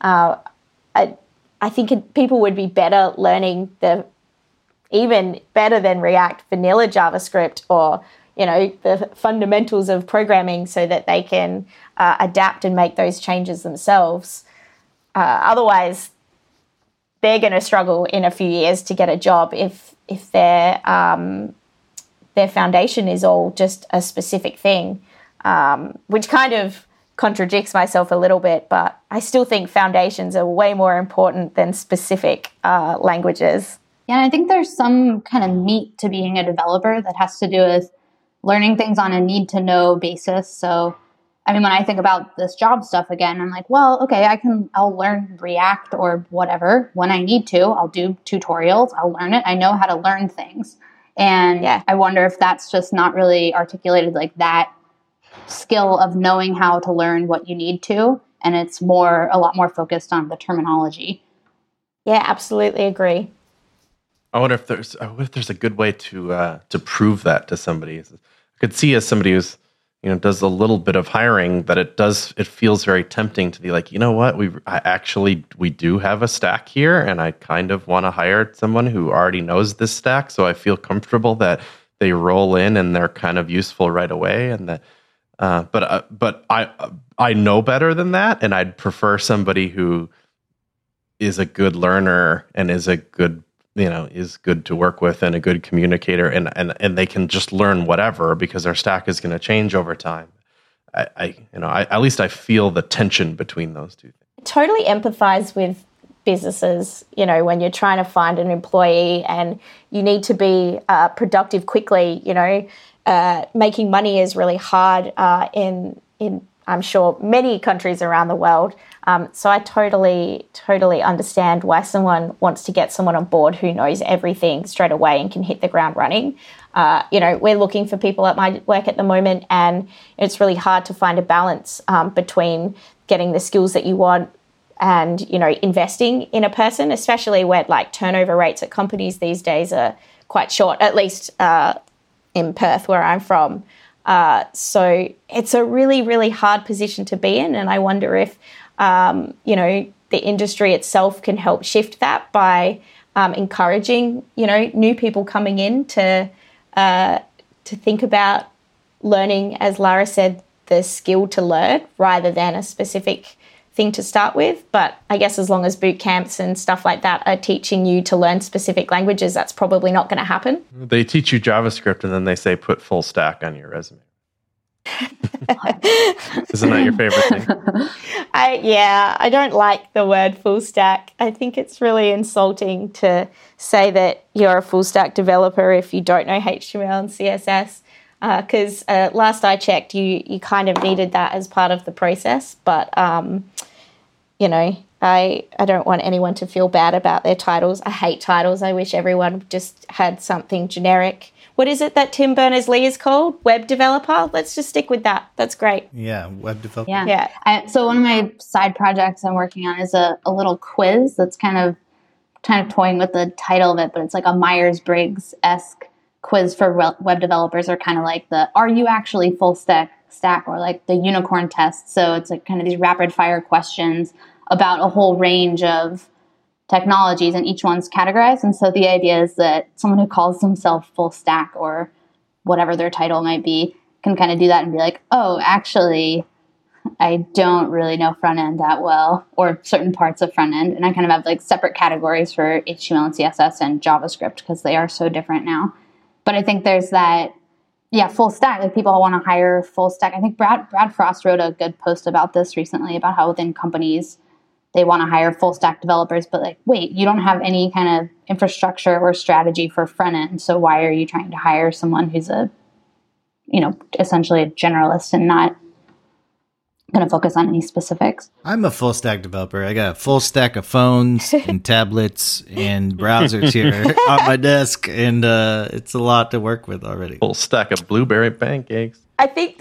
I think people would be better learning even better than React, vanilla JavaScript, or the fundamentals of programming, so that they can adapt and make those changes themselves. Otherwise, they're going to struggle in a few years to get a job if their foundation is all just a specific thing, which kind of contradicts myself a little bit, but I still think foundations are way more important than specific languages.
Yeah, and I think there's some kind of meat to being a developer that has to do with learning things on a need-to-know basis. So, when I think about this job stuff again, I'm like, well, okay, I'll learn React or whatever when I need to. I'll do tutorials. I'll learn it. I know how to learn things. And yeah. I wonder if that's just not really articulated that skill of knowing how to learn what you need to. And it's a lot more focused on the terminology.
Yeah, absolutely agree.
I wonder if there's a good way to prove that to somebody. I could see as somebody who's does a little bit of hiring that it feels very tempting to be like, what, we do have a stack here, and I kind of want to hire someone who already knows this stack, so I feel comfortable that they roll in and they're kind of useful right away, and that. But I know better than that, and I'd prefer somebody who is a good learner and is a good is good to work with and a good communicator, and they can just learn whatever because their stack is going to change over time. I at least I feel the tension between those two things.
Totally empathize with businesses, when you're trying to find an employee and you need to be productive quickly, making money is really hard in I'm sure many countries around the world. So I totally understand why someone wants to get someone on board who knows everything straight away and can hit the ground running. We're looking for people at my work at the moment, and it's really hard to find a balance between getting the skills that you want and, investing in a person, especially where turnover rates at companies these days are quite short, at least in Perth, where I'm from. So it's a really, really hard position to be in. And I wonder if, the industry itself can help shift that by encouraging, new people coming in to think about learning, as Lara said, the skill to learn rather than a specific thing to start with. But I guess as long as boot camps and stuff like that are teaching you to learn specific languages, that's probably not going to happen.
They teach you JavaScript and then they say put full stack on your resume. Isn't that your favorite thing?
I don't like the word full stack. I think it's really insulting to say that you're a full stack developer if you don't know HTML and CSS. Because last I checked, you kind of needed that as part of the process. But, I don't want anyone to feel bad about their titles. I hate titles. I wish everyone just had something generic. What is it that Tim Berners-Lee is called? Web developer? Let's just stick with that. That's great.
Yeah, web developer.
Yeah. So one of my side projects I'm working on is a little quiz that's kind of toying with the title of it, but it's like a Myers-Briggs-esque quiz for web developers, are kind of like the "Are you actually full stack?" or like the unicorn test. So it's like kind of these rapid fire questions about a whole range of technologies, and each one's categorized. And so the idea is that someone who calls themselves full stack or whatever their title might be can kind of do that and be like, oh, actually, I don't really know front end that well, or certain parts of front end. And I kind of have like separate categories for HTML and CSS and JavaScript because they are so different now. But I think there's that, full stack. Like people want to hire full stack. I think Brad Frost wrote a good post about this recently, about how within companies they want to hire full stack developers, but like, wait, you don't have any kind of infrastructure or strategy for front end. So why are you trying to hire someone who's essentially a generalist and not going to focus on any specifics?
I'm a full stack developer. I got a full stack of phones and tablets and browsers here on my desk, and it's a lot to work with already.
Full stack of blueberry pancakes.
I think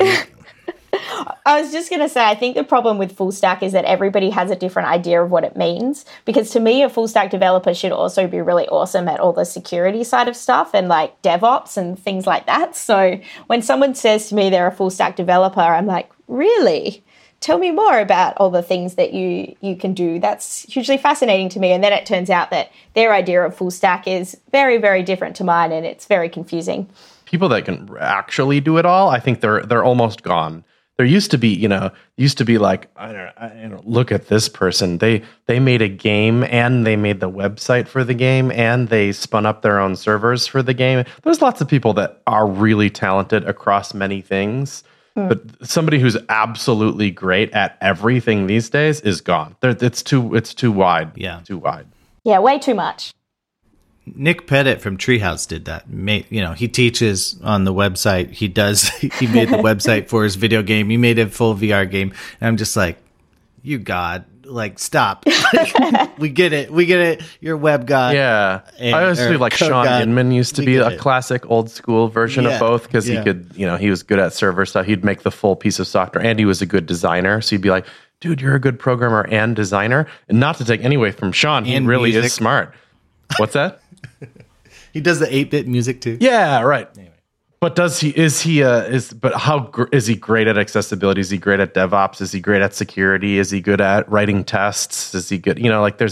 I was just going to say, I think the problem with full stack is that everybody has a different idea of what it means. Because to me, a full stack developer should also be really awesome at all the security side of stuff and like DevOps and things like that. So when someone says to me they're a full stack developer, I'm like, really? Tell me more about all the things that you can do. That's hugely fascinating to me. And then it turns out that their idea of full stack is very, very different to mine, and it's very confusing.
People that can actually do it all, I think they're almost gone. There used to be, like, I don't know, look at this person. They made a game and they made the website for the game and they spun up their own servers for the game. There's lots of people that are really talented across many things. But somebody who's absolutely great at everything these days is gone. It's too wide.
Yeah.
Too wide.
Yeah, way too much.
Nick Pettit from Treehouse did that. He teaches on the website. He made the website for his video game. He made a full VR game. And I'm just like, you God, like, stop. We get it. You're a web god.
Yeah. I always feel like Sean Inman used to be a classic old school version of both, because he could, he was good at server stuff. He'd make the full piece of software, and he was a good designer. So you'd be like, dude, you're a good programmer and designer. And not to take any away from Sean, he really is smart. What's that?
He does the 8-bit music too.
Yeah, right. Anyway. But is he great at accessibility? Is he great at DevOps? Is he great at security? Is he good at writing tests? Is he good?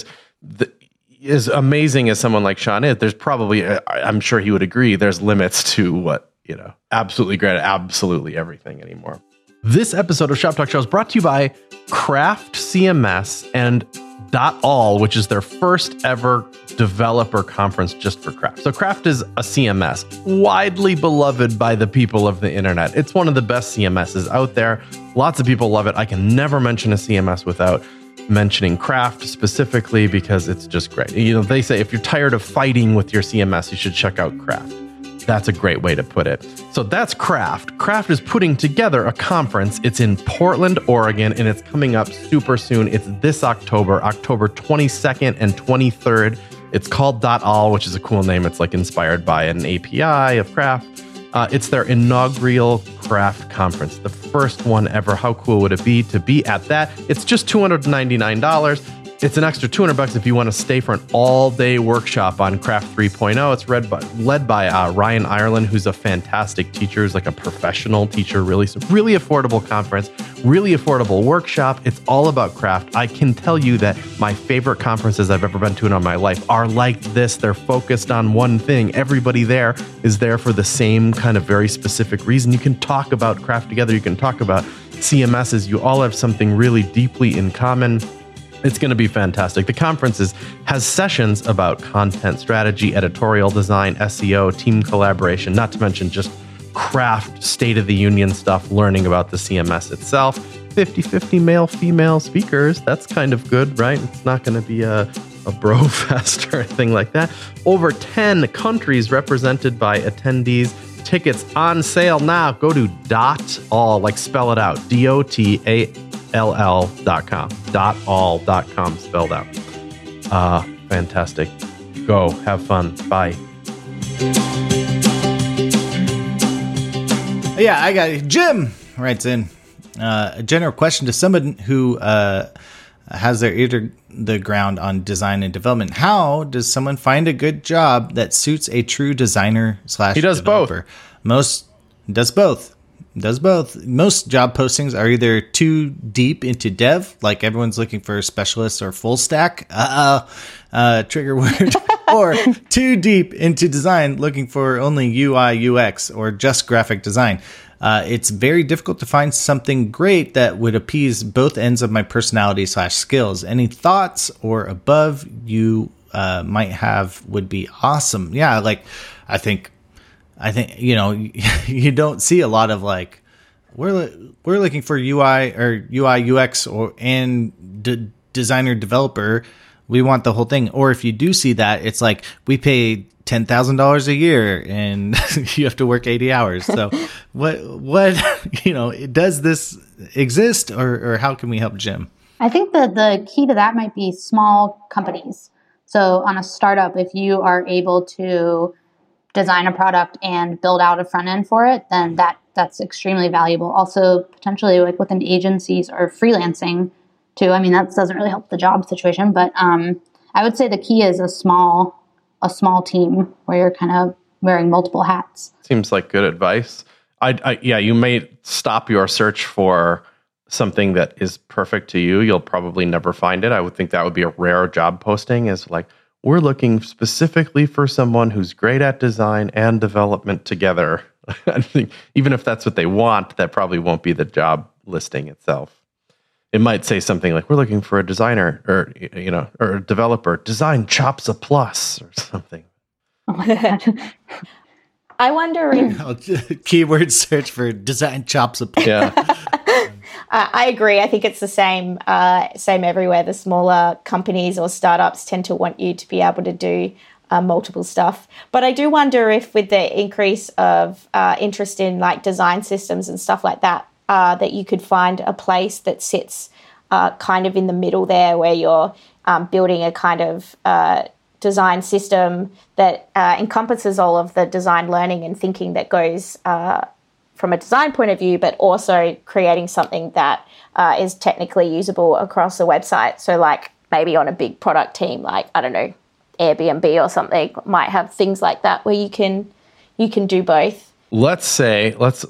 As amazing as someone like Sean is, there's probably, I'm sure he would agree, there's limits to what, absolutely great at absolutely everything anymore. This episode of Shop Talk Show is brought to you by Craft CMS and .all, which is their first ever developer conference just for Craft. So Craft is a CMS widely beloved by the people of the internet. It's one of the best CMSs out there. Lots of people love it. I can never mention a CMS without mentioning Craft specifically because it's just great. You know, they say if you're tired of fighting with your CMS, you should check out Craft. That's a great way to put it. So that's Craft. Craft is putting together a conference. It's in Portland, Oregon, and it's coming up super soon. It's this October 22nd and 23rd. It's called .all, which is a cool name. It's like inspired by an API of Craft. It's their inaugural Craft conference, the first one ever. How cool would it be to be at that? It's just $299. It's an extra $200 if you want to stay for an all-day workshop on Craft 3.0. It's led by Ryan Ireland, who's a fantastic teacher. He's like a professional teacher, really affordable conference, really affordable workshop. It's all about Craft. I can tell you that my favorite conferences I've ever been to in my life are like this. They're focused on one thing. Everybody there is there for the same kind of very specific reason. You can talk about Craft together. You can talk about CMSs. You all have something really deeply in common. It's going to be fantastic. The conference has sessions about content strategy, editorial design, SEO, team collaboration, not to mention just Craft state of the union stuff, learning about the CMS itself. 50-50 male-female speakers. That's kind of good, right? It's not going to be a bro fest or anything like that. Over 10 countries represented by attendees. Tickets on sale now. Go to .all, like spell it out, DOTALL.com. .all.com spelled out. Fantastic. Go, have fun. Bye.
Yeah, I got it. Jim writes in a general question to someone who has their ear to the ground on design and development. How does someone find a good job that suits a true designer /
He does
developer? Does both. Most job postings are either too deep into dev, like everyone's looking for specialists or full stack, trigger word, or too deep into design, looking for only UI, UX, or just graphic design. It's very difficult to find something great that would appease both ends of my personality / skills. Any thoughts or above you might have would be awesome. Yeah, like I think you know, you don't see a lot of like we're looking for UI UX and designer developer. We want the whole thing. Or if you do see that, it's like we pay $10,000 a year and you have to work 80 hours. So what you know, does this exist or how can we help Jim?
I think that the key to that might be small companies. So on a startup, if you are able to design a product and build out a front end for it, then that's extremely valuable. Also, potentially like within agencies or freelancing too. I mean, that doesn't really help the job situation, but I would say the key is a small team where you're kind of wearing multiple hats.
Seems like good advice. Yeah, you may stop your search for something that is perfect to you. You'll probably never find it. I would think that would be a rare job posting, is like, we're looking specifically for someone who's great at design and development together. I think even if that's what they want, that probably won't be the job listing itself. It might say something like, we're looking for a designer or a developer, design chops a plus or something.
Oh my God. I wonder if
keyword search for design chops a plus.
Yeah.
I agree. I think it's the same everywhere. The smaller companies or startups tend to want you to be able to do multiple stuff. But I do wonder if with the increase of interest in like design systems and stuff like that, that you could find a place that sits kind of in the middle there where you're building a kind of design system that encompasses all of the design learning and thinking that goes from a design point of view, but also creating something that is technically usable across a website. So like maybe on a big product team, like, I don't know, Airbnb or something might have things like that where you can do both.
Let's say let's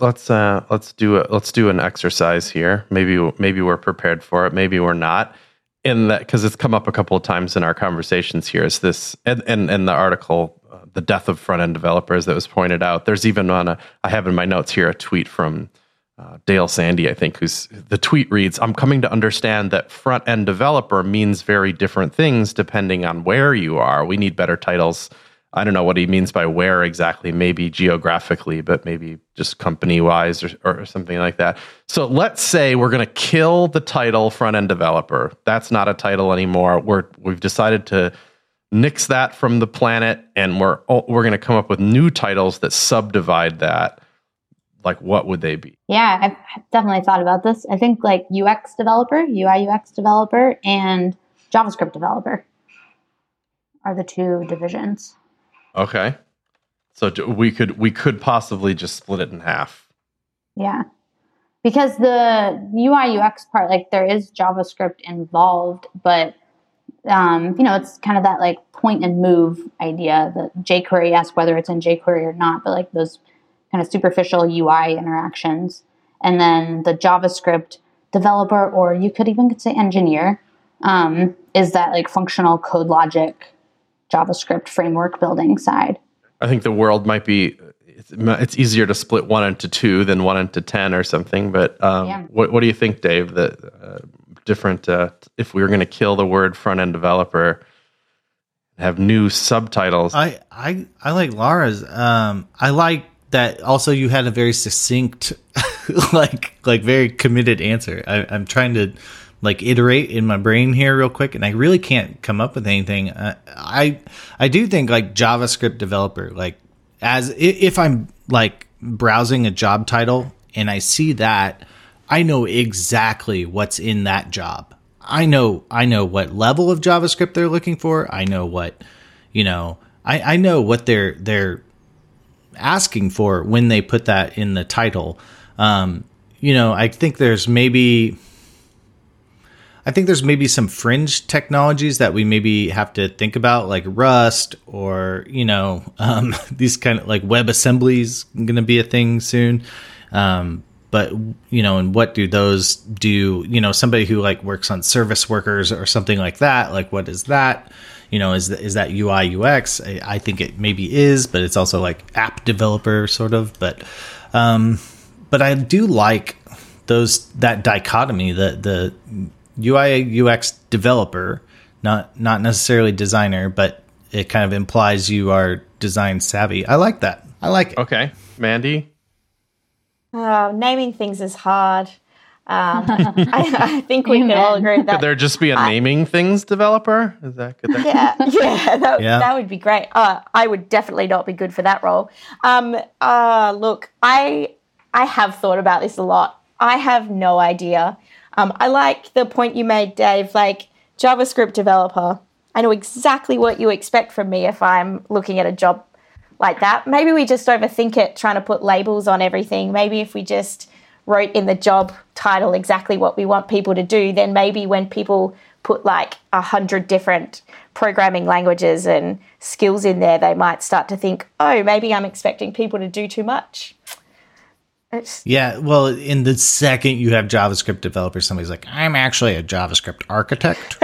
do an exercise here. Maybe we're prepared for it. Maybe we're not. In that, because it's come up a couple of times in our conversations here, is this and the article, the death of front end developers, that was pointed out. There's even I have in my notes here a tweet from Dale Sandy, I think, who's the tweet reads, "I'm coming to understand that front-end developer means very different things depending on where you are. We need better titles." I don't know what he means by where exactly, maybe geographically, but maybe just company-wise or something like that. So let's say we're going to kill the title front-end developer. That's not a title anymore. We've decided to nix that from the planet, and we're going to come up with new titles that subdivide that. Like, what would they be?
Yeah, I've definitely thought about this. I think like UX developer, UI UX developer, and JavaScript developer are the two divisions.
Okay. So we could possibly just split it in half.
Yeah. Because the UI UX part, like there is JavaScript involved, but it's kind of that like point and move idea, the jQuery-esque, whether it's in jQuery or not, but like those kind of superficial UI interactions. And then the JavaScript developer, or you could even say engineer, is that like functional code logic JavaScript framework building side.
I think the world might be, it's easier to split one into two than one into 10 or something. But what do you think, Dave, that different, if we were going to kill the word front-end developer, have new subtitles?
I like Laura's. I like that also you had a very succinct, like very committed answer. I'm trying to like iterate in my brain here real quick, and I really can't come up with anything. I do think like JavaScript developer, like as if I'm like browsing a job title and I see that, I know exactly what's in that job. I know what level of JavaScript they're looking for. I know what, I know what they're asking for when they put that in the title. I think there's maybe some fringe technologies that we maybe have to think about, like Rust or, these kind of like WebAssembly's going to be a thing soon. But, and what do those do? Somebody who like works on service workers or something like that, like what is that? Is that UI UX? I think it maybe is, but it's also like app developer sort of. But I do like that dichotomy, the UI UX developer, not necessarily designer, but it kind of implies you are design savvy. I like that. I like it.
Okay, Mandy.
Naming things is hard. I think we can all agree with that.
Could there just be a naming things developer? Is that good?
That would be great. I would definitely not be good for that role. Look, I have thought about this a lot. I have no idea. I like the point you made, Dave, like JavaScript developer. I know exactly what you expect from me if I'm looking at a job like that. Maybe we just overthink it, trying to put labels on everything. Maybe if we just wrote in the job title exactly what we want people to do, then maybe when people put like 100 different programming languages and skills in there, they might start to think, oh, maybe I'm expecting people to do too much.
Yeah, well, in the second you have JavaScript developers, somebody's like, I'm actually a JavaScript architect.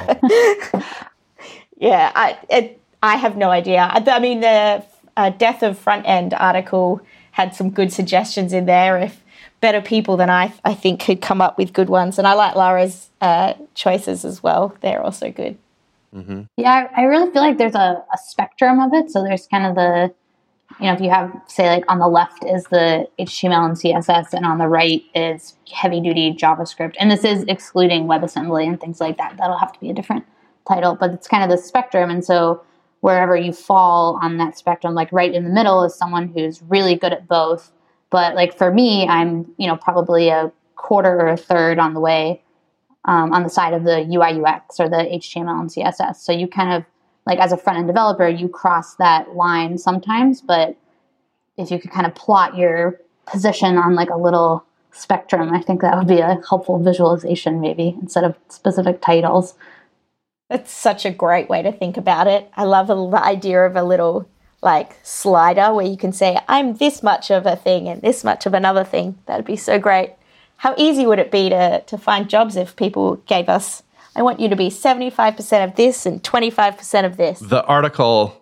Yeah, I have no idea. I mean, the Death of Front End article had some good suggestions in there. If better people than I think could come up with good ones. And I like Laura's choices as well. They're also good.
Mm-hmm. Yeah, I really feel like there's a spectrum of it. So there's kind of the, if you have, say, like on the left is the HTML and CSS, and on the right is heavy-duty JavaScript. And this is excluding WebAssembly and things like that. That'll have to be a different title. But it's kind of the spectrum. And so wherever you fall on that spectrum, like right in the middle is someone who's really good at both. But like for me, I'm, probably a quarter or a third on the way on the side of the UI UX or the HTML and CSS. So you kind of, like as a front-end developer, you cross that line sometimes, but if you could kind of plot your position on like a little spectrum, I think that would be a helpful visualization maybe instead of specific titles.
That's such a great way to think about it. I love the idea of a little like slider where you can say, I'm this much of a thing and this much of another thing. That'd be so great. How easy would it be to find jobs if people gave us, I want you to be 75% of this and 25% of this?
The article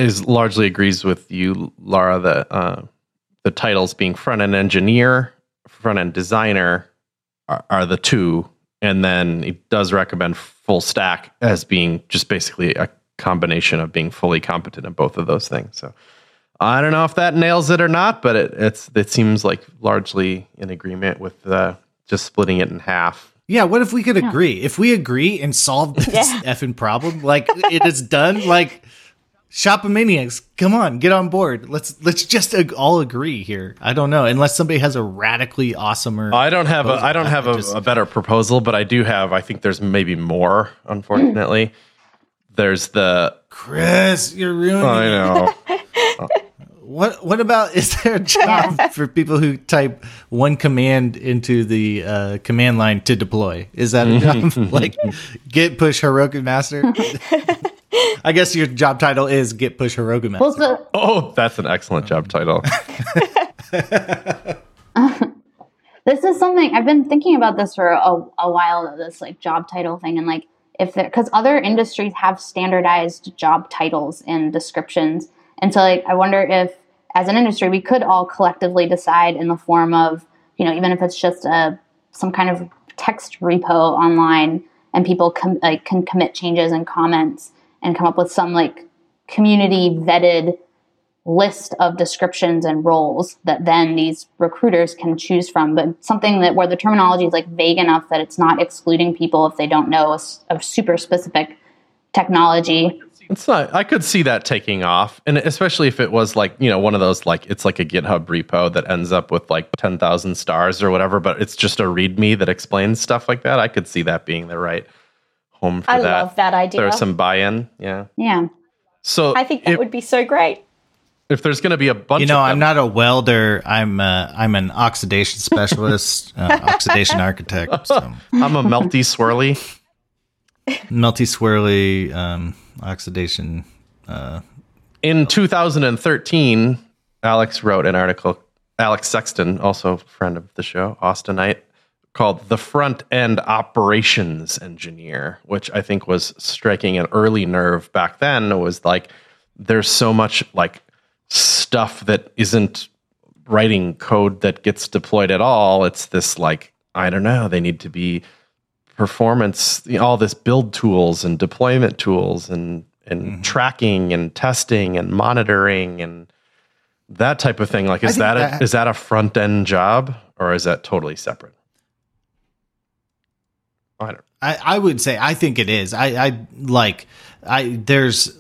largely agrees with you, Laura, that the titles being front-end engineer, front end designer are the two. And then he does recommend full stack as being just basically a combination of being fully competent in both of those things. So I don't know if that nails it or not, but it seems like largely in agreement with just splitting it in half.
Yeah, what if we could agree? If we agree and solve this effing problem, like it is done, like Shopomaniacs, come on, get on board. Let's just all agree here. I don't know, unless somebody has a radically awesomer.
I don't have a better proposal, but I do have. I think there's maybe more. Unfortunately, there's the
Chris. You're ruining.
I know.
What about, is there a job for people who type one command into the command line to deploy? Is that a job? Like git push Heroku master? I guess your job title is git push Heroku master.
Oh, that's an excellent job title.
This is something I've been thinking about this for a while, this like job title thing. And like because other industries have standardized job titles and descriptions. And so like, I wonder if as an industry, we could all collectively decide in the form of, even if it's just some kind of text repo online and people can commit changes and comments and come up with some like community vetted list of descriptions and roles that then these recruiters can choose from, but something that where the terminology is like vague enough that it's not excluding people if they don't know a super specific technology.
It's not. I could see that taking off, and especially if it was like one of those like it's like a GitHub repo that ends up with like 10,000 stars or whatever, but it's just a README that explains stuff like that. I could see that being the right home for that.
I love that idea.
There's some buy-in, yeah. So
I think that would be so great.
If there's going to be a bunch,
I'm not a welder. I'm an oxidation specialist, oxidation architect. So.
I'm a melty swirly.
Oxidation.
In 2013, Alex wrote an article. Alex Sexton, also a friend of the show, Austinite, called "The Front End Operations Engineer," which I think was striking an early nerve back then. It was like there's so much like stuff that isn't writing code that gets deployed at all. It's this like, I don't know, they need to be performance, all this build tools and deployment tools and tracking and testing and monitoring and that type of thing. Like, is that a front end job or is that totally separate?
I would say, I think it is. There's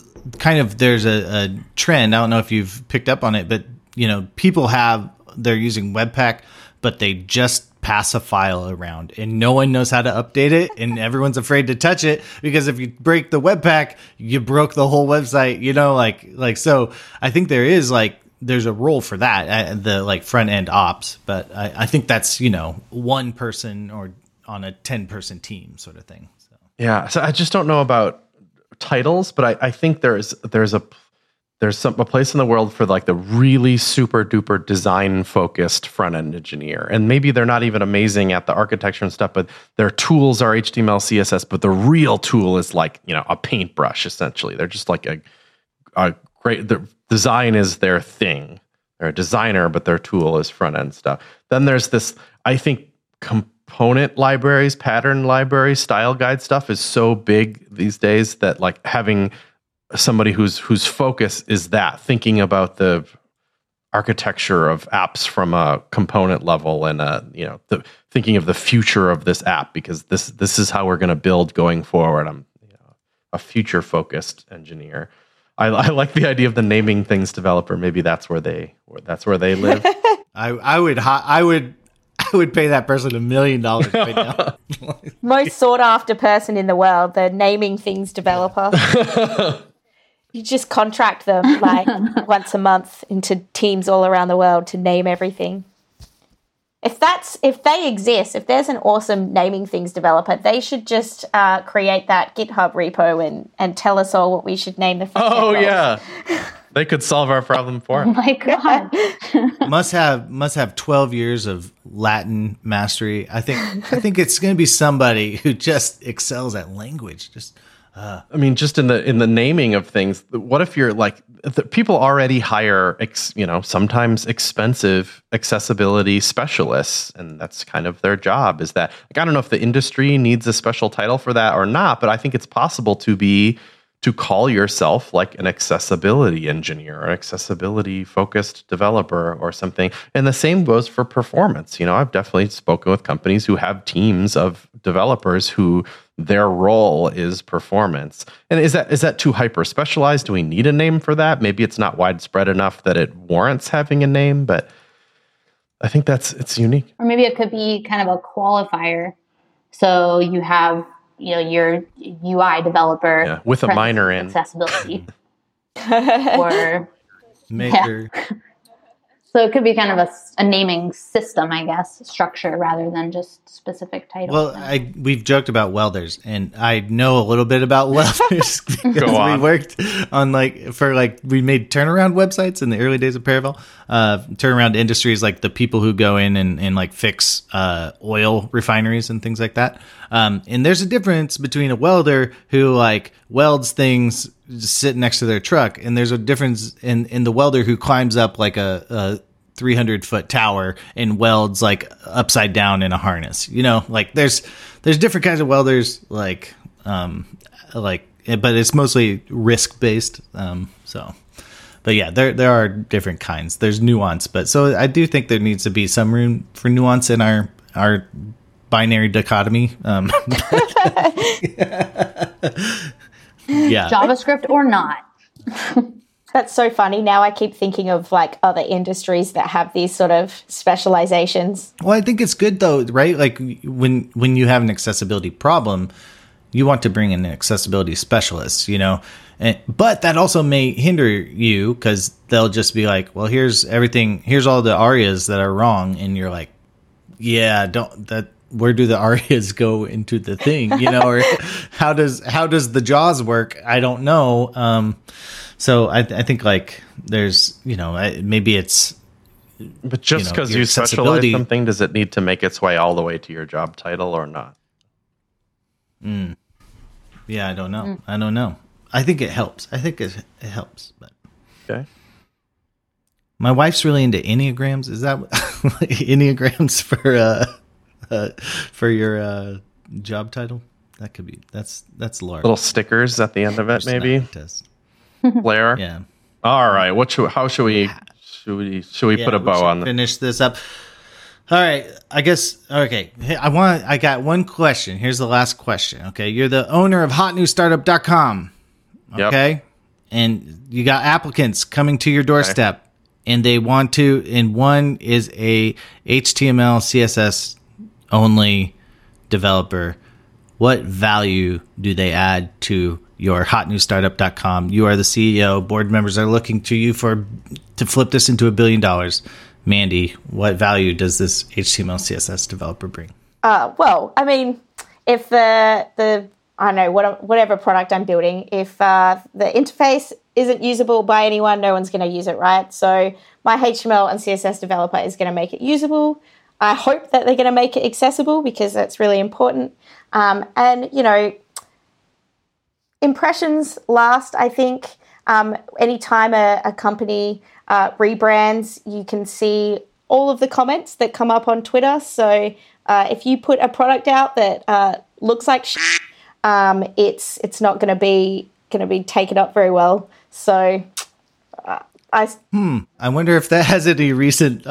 a trend. I don't know if you've picked up on it, but people they're using Webpack, but they just pass a file around and no one knows how to update it and everyone's afraid to touch it because if you break the Webpack, you broke the whole website, so I think there's a role for that, the like front end ops, but I think that's, one person or on a 10-person team sort of thing. So.
Yeah. So I just don't know about titles, but I think there's a place in the world for like the really super duper design focused front end engineer. And maybe they're not even amazing at the architecture and stuff, but their tools are HTML, CSS, but the real tool is like, a paintbrush essentially. They're just like a great, the design is their thing. They're a designer, but their tool is front end stuff. Then there's this, I think component libraries, pattern libraries, style guide stuff is so big these days that like having somebody whose focus is that, thinking about the architecture of apps from a component level and thinking of the future of this app because this is how we're going to build going forward. I'm a future focused engineer. I like the idea of the naming things developer. Maybe that's where they live.
I would pay that person $1 million right now.
Most sought after person in the world, the naming things developer. You just contract them like once a month into teams all around the world to name everything. If they exist, if there's an awesome naming things developer, they should just create that GitHub repo and tell us all what we should name the front end roles.
Yeah. They could solve our problem for us.
Oh my God.
must have 12 years of Latin mastery. I think it's going to be somebody who just excels at language. Just
just in the naming of things. What if you're like people already hire, sometimes expensive accessibility specialists, and that's kind of their job. Is that, like, I don't know if the industry needs a special title for that or not, but I think it's possible to call yourself like an accessibility engineer or accessibility focused developer or something. And the same goes for performance. I've definitely spoken with companies who have teams of developers who their role is performance. And is that too hyper specialized? Do we need a name for that? Maybe it's not widespread enough that it warrants having a name, but I think it's unique.
Or maybe it could be kind of a qualifier. So you have, your UI developer
with a minor in
accessibility, or
maker.
Yeah. So it could be kind of a naming system, I guess, structure rather than just specific titles.
Well, we've joked about welders, and I know a little bit about welders because we worked on we made turnaround websites in the early days of Paravel. Turnaround industries, like the people who go in and fix oil refineries and things like that. And there's a difference between a welder who welds things just sitting next to their truck, and there's a difference in the welder who climbs up like a 300-foot tower and welds upside down in a harness. There's different kinds of welders, but it's mostly risk based. But yeah, there are different kinds. There's nuance, but so I do think there needs to be some room for nuance in our binary dichotomy. Yeah.
JavaScript or not.
That's so funny. Now I keep thinking of other industries that have these sort of specializations.
Well, I think it's good though, right? Like when you have an accessibility problem, you want to bring in an accessibility specialist, but that also may hinder you because they'll just be like, well, here's all the arias that are wrong. And you're like, yeah, where do the arias go into the thing, or how does the JAWS work? I don't know. So I think there's, maybe it's,
but just because you specialize in something, does it need to make its way all the way to your job title or not?
Yeah, I don't know. I don't know. I think it helps. It helps. But
okay.
My wife's really into Enneagrams. Is that Enneagrams for your job title? That could be. That's Laura.
Little stickers at the end of it, maybe. Blair.
Yeah.
All right. How should we put a bow on this?
Finish this up. All right. I guess. Okay. Hey, I got one question. Here's the last question. Okay. You're the owner of hotnewstartup.com. Okay. Yep. And you got applicants coming to your doorstep. Okay. And they want to, and one is a HTML, CSS only developer. What value do they add to your hotnewstartup.com? You are the CEO. Board members are looking to you to flip this into $1 billion. Mandy, what value does this HTML, CSS developer bring?
Well, I mean, if the I don't know, whatever product I'm building, if the interface isn't usable by anyone, no one's going to use it, right? So my HTML and CSS developer is going to make it usable. I hope that they're going to make it accessible because that's really important. And, impressions last, I think. Anytime a company rebrands, you can see all of the comments that come up on Twitter. So if you put a product out that looks like shit, it's not going to be taken up very well. So I
wonder if that has any recent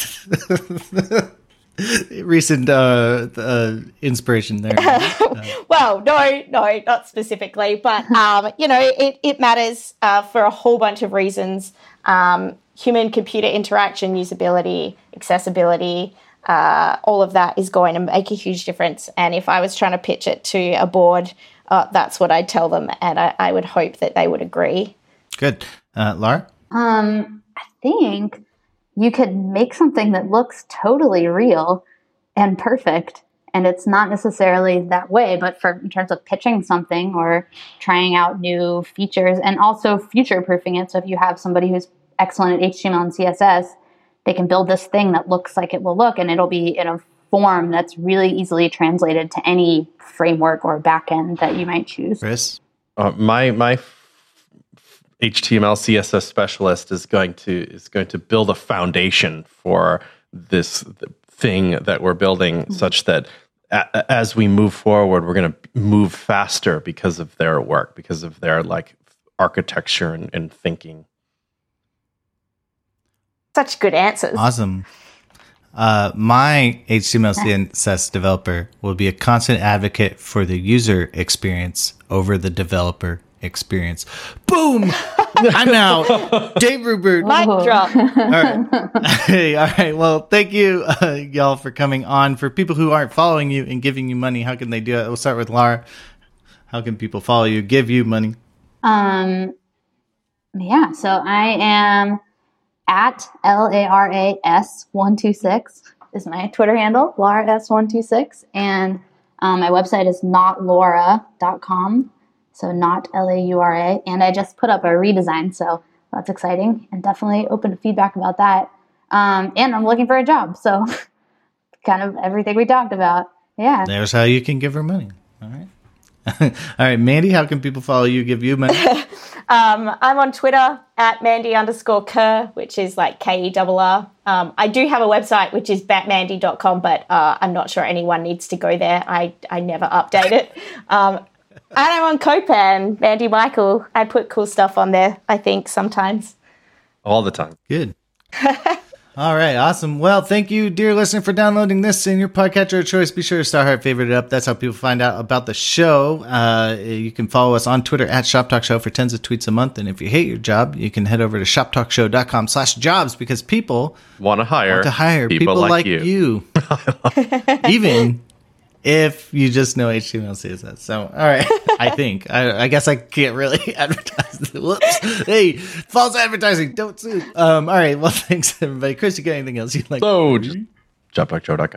inspiration there.
Well, no, not specifically, but it matters for a whole bunch of reasons. Human-computer interaction, usability, accessibility, all of that is going to make a huge difference. And if I was trying to pitch it to a board, that's what I'd tell them, and I would hope that they would agree.
Good. Laura?
I think you could make something that looks totally real and perfect, and it's not necessarily that way, but in terms of pitching something or trying out new features and also future-proofing it. So if you have somebody who's excellent at HTML and CSS, they can build this thing that looks like it will look, and it'll be in a form that's really easily translated to any framework or backend that you might choose.
Chris?
My HTML CSS specialist is going to build a foundation for this thing that we're building, such that as we move forward, we're going to move faster because of their work, because of their like architecture and thinking.
Such good answers.
Awesome. My HTML CSS developer will be a constant advocate for the user experience over the developer experience. Boom! I'm out. Dave Rupert.
Mic drop.
All right. Hey, all right. Well, thank you, y'all, for coming on. For people who aren't following you and giving you money, how can they do it? We'll start with Laura. How can people follow you, give you money?
Yeah, so I am at LARAS126 is my Twitter handle, LauraS126. And my website is notlaura.com. So not LAURA. And I just put up a redesign, so that's exciting. And definitely open to feedback about that. And I'm looking for a job. So kind of everything we talked about. Yeah.
There's how you can give her money. All right. All right, Mandy, how can people follow you, give you money?
I'm on Twitter at Mandy_Kerr, which is like KERR. I do have a website, which is batmandy.com, but I'm not sure anyone needs to go there. I never update it. And I'm on Copan, Mandy Michael. I put cool stuff on there, I think, sometimes.
All the time.
Good. All right, awesome. Well, thank you, dear listener, for downloading this in your podcatcher of choice. Be sure to Star Heart favorite it up. That's how people find out about the show. You can follow us on Twitter at Shop Talk Show for tens of tweets a month. And if you hate your job, you can head over to shoptalkshow.com/jobs because people
want to hire
people like you. Even if you just know HTML, CSS. So, all right. I think. I guess I can't really advertise. Whoops. Hey, false advertising. Don't sue. All right. Well, thanks, everybody. Chris, you got anything else you'd like?
So, just shoptalkshow.com.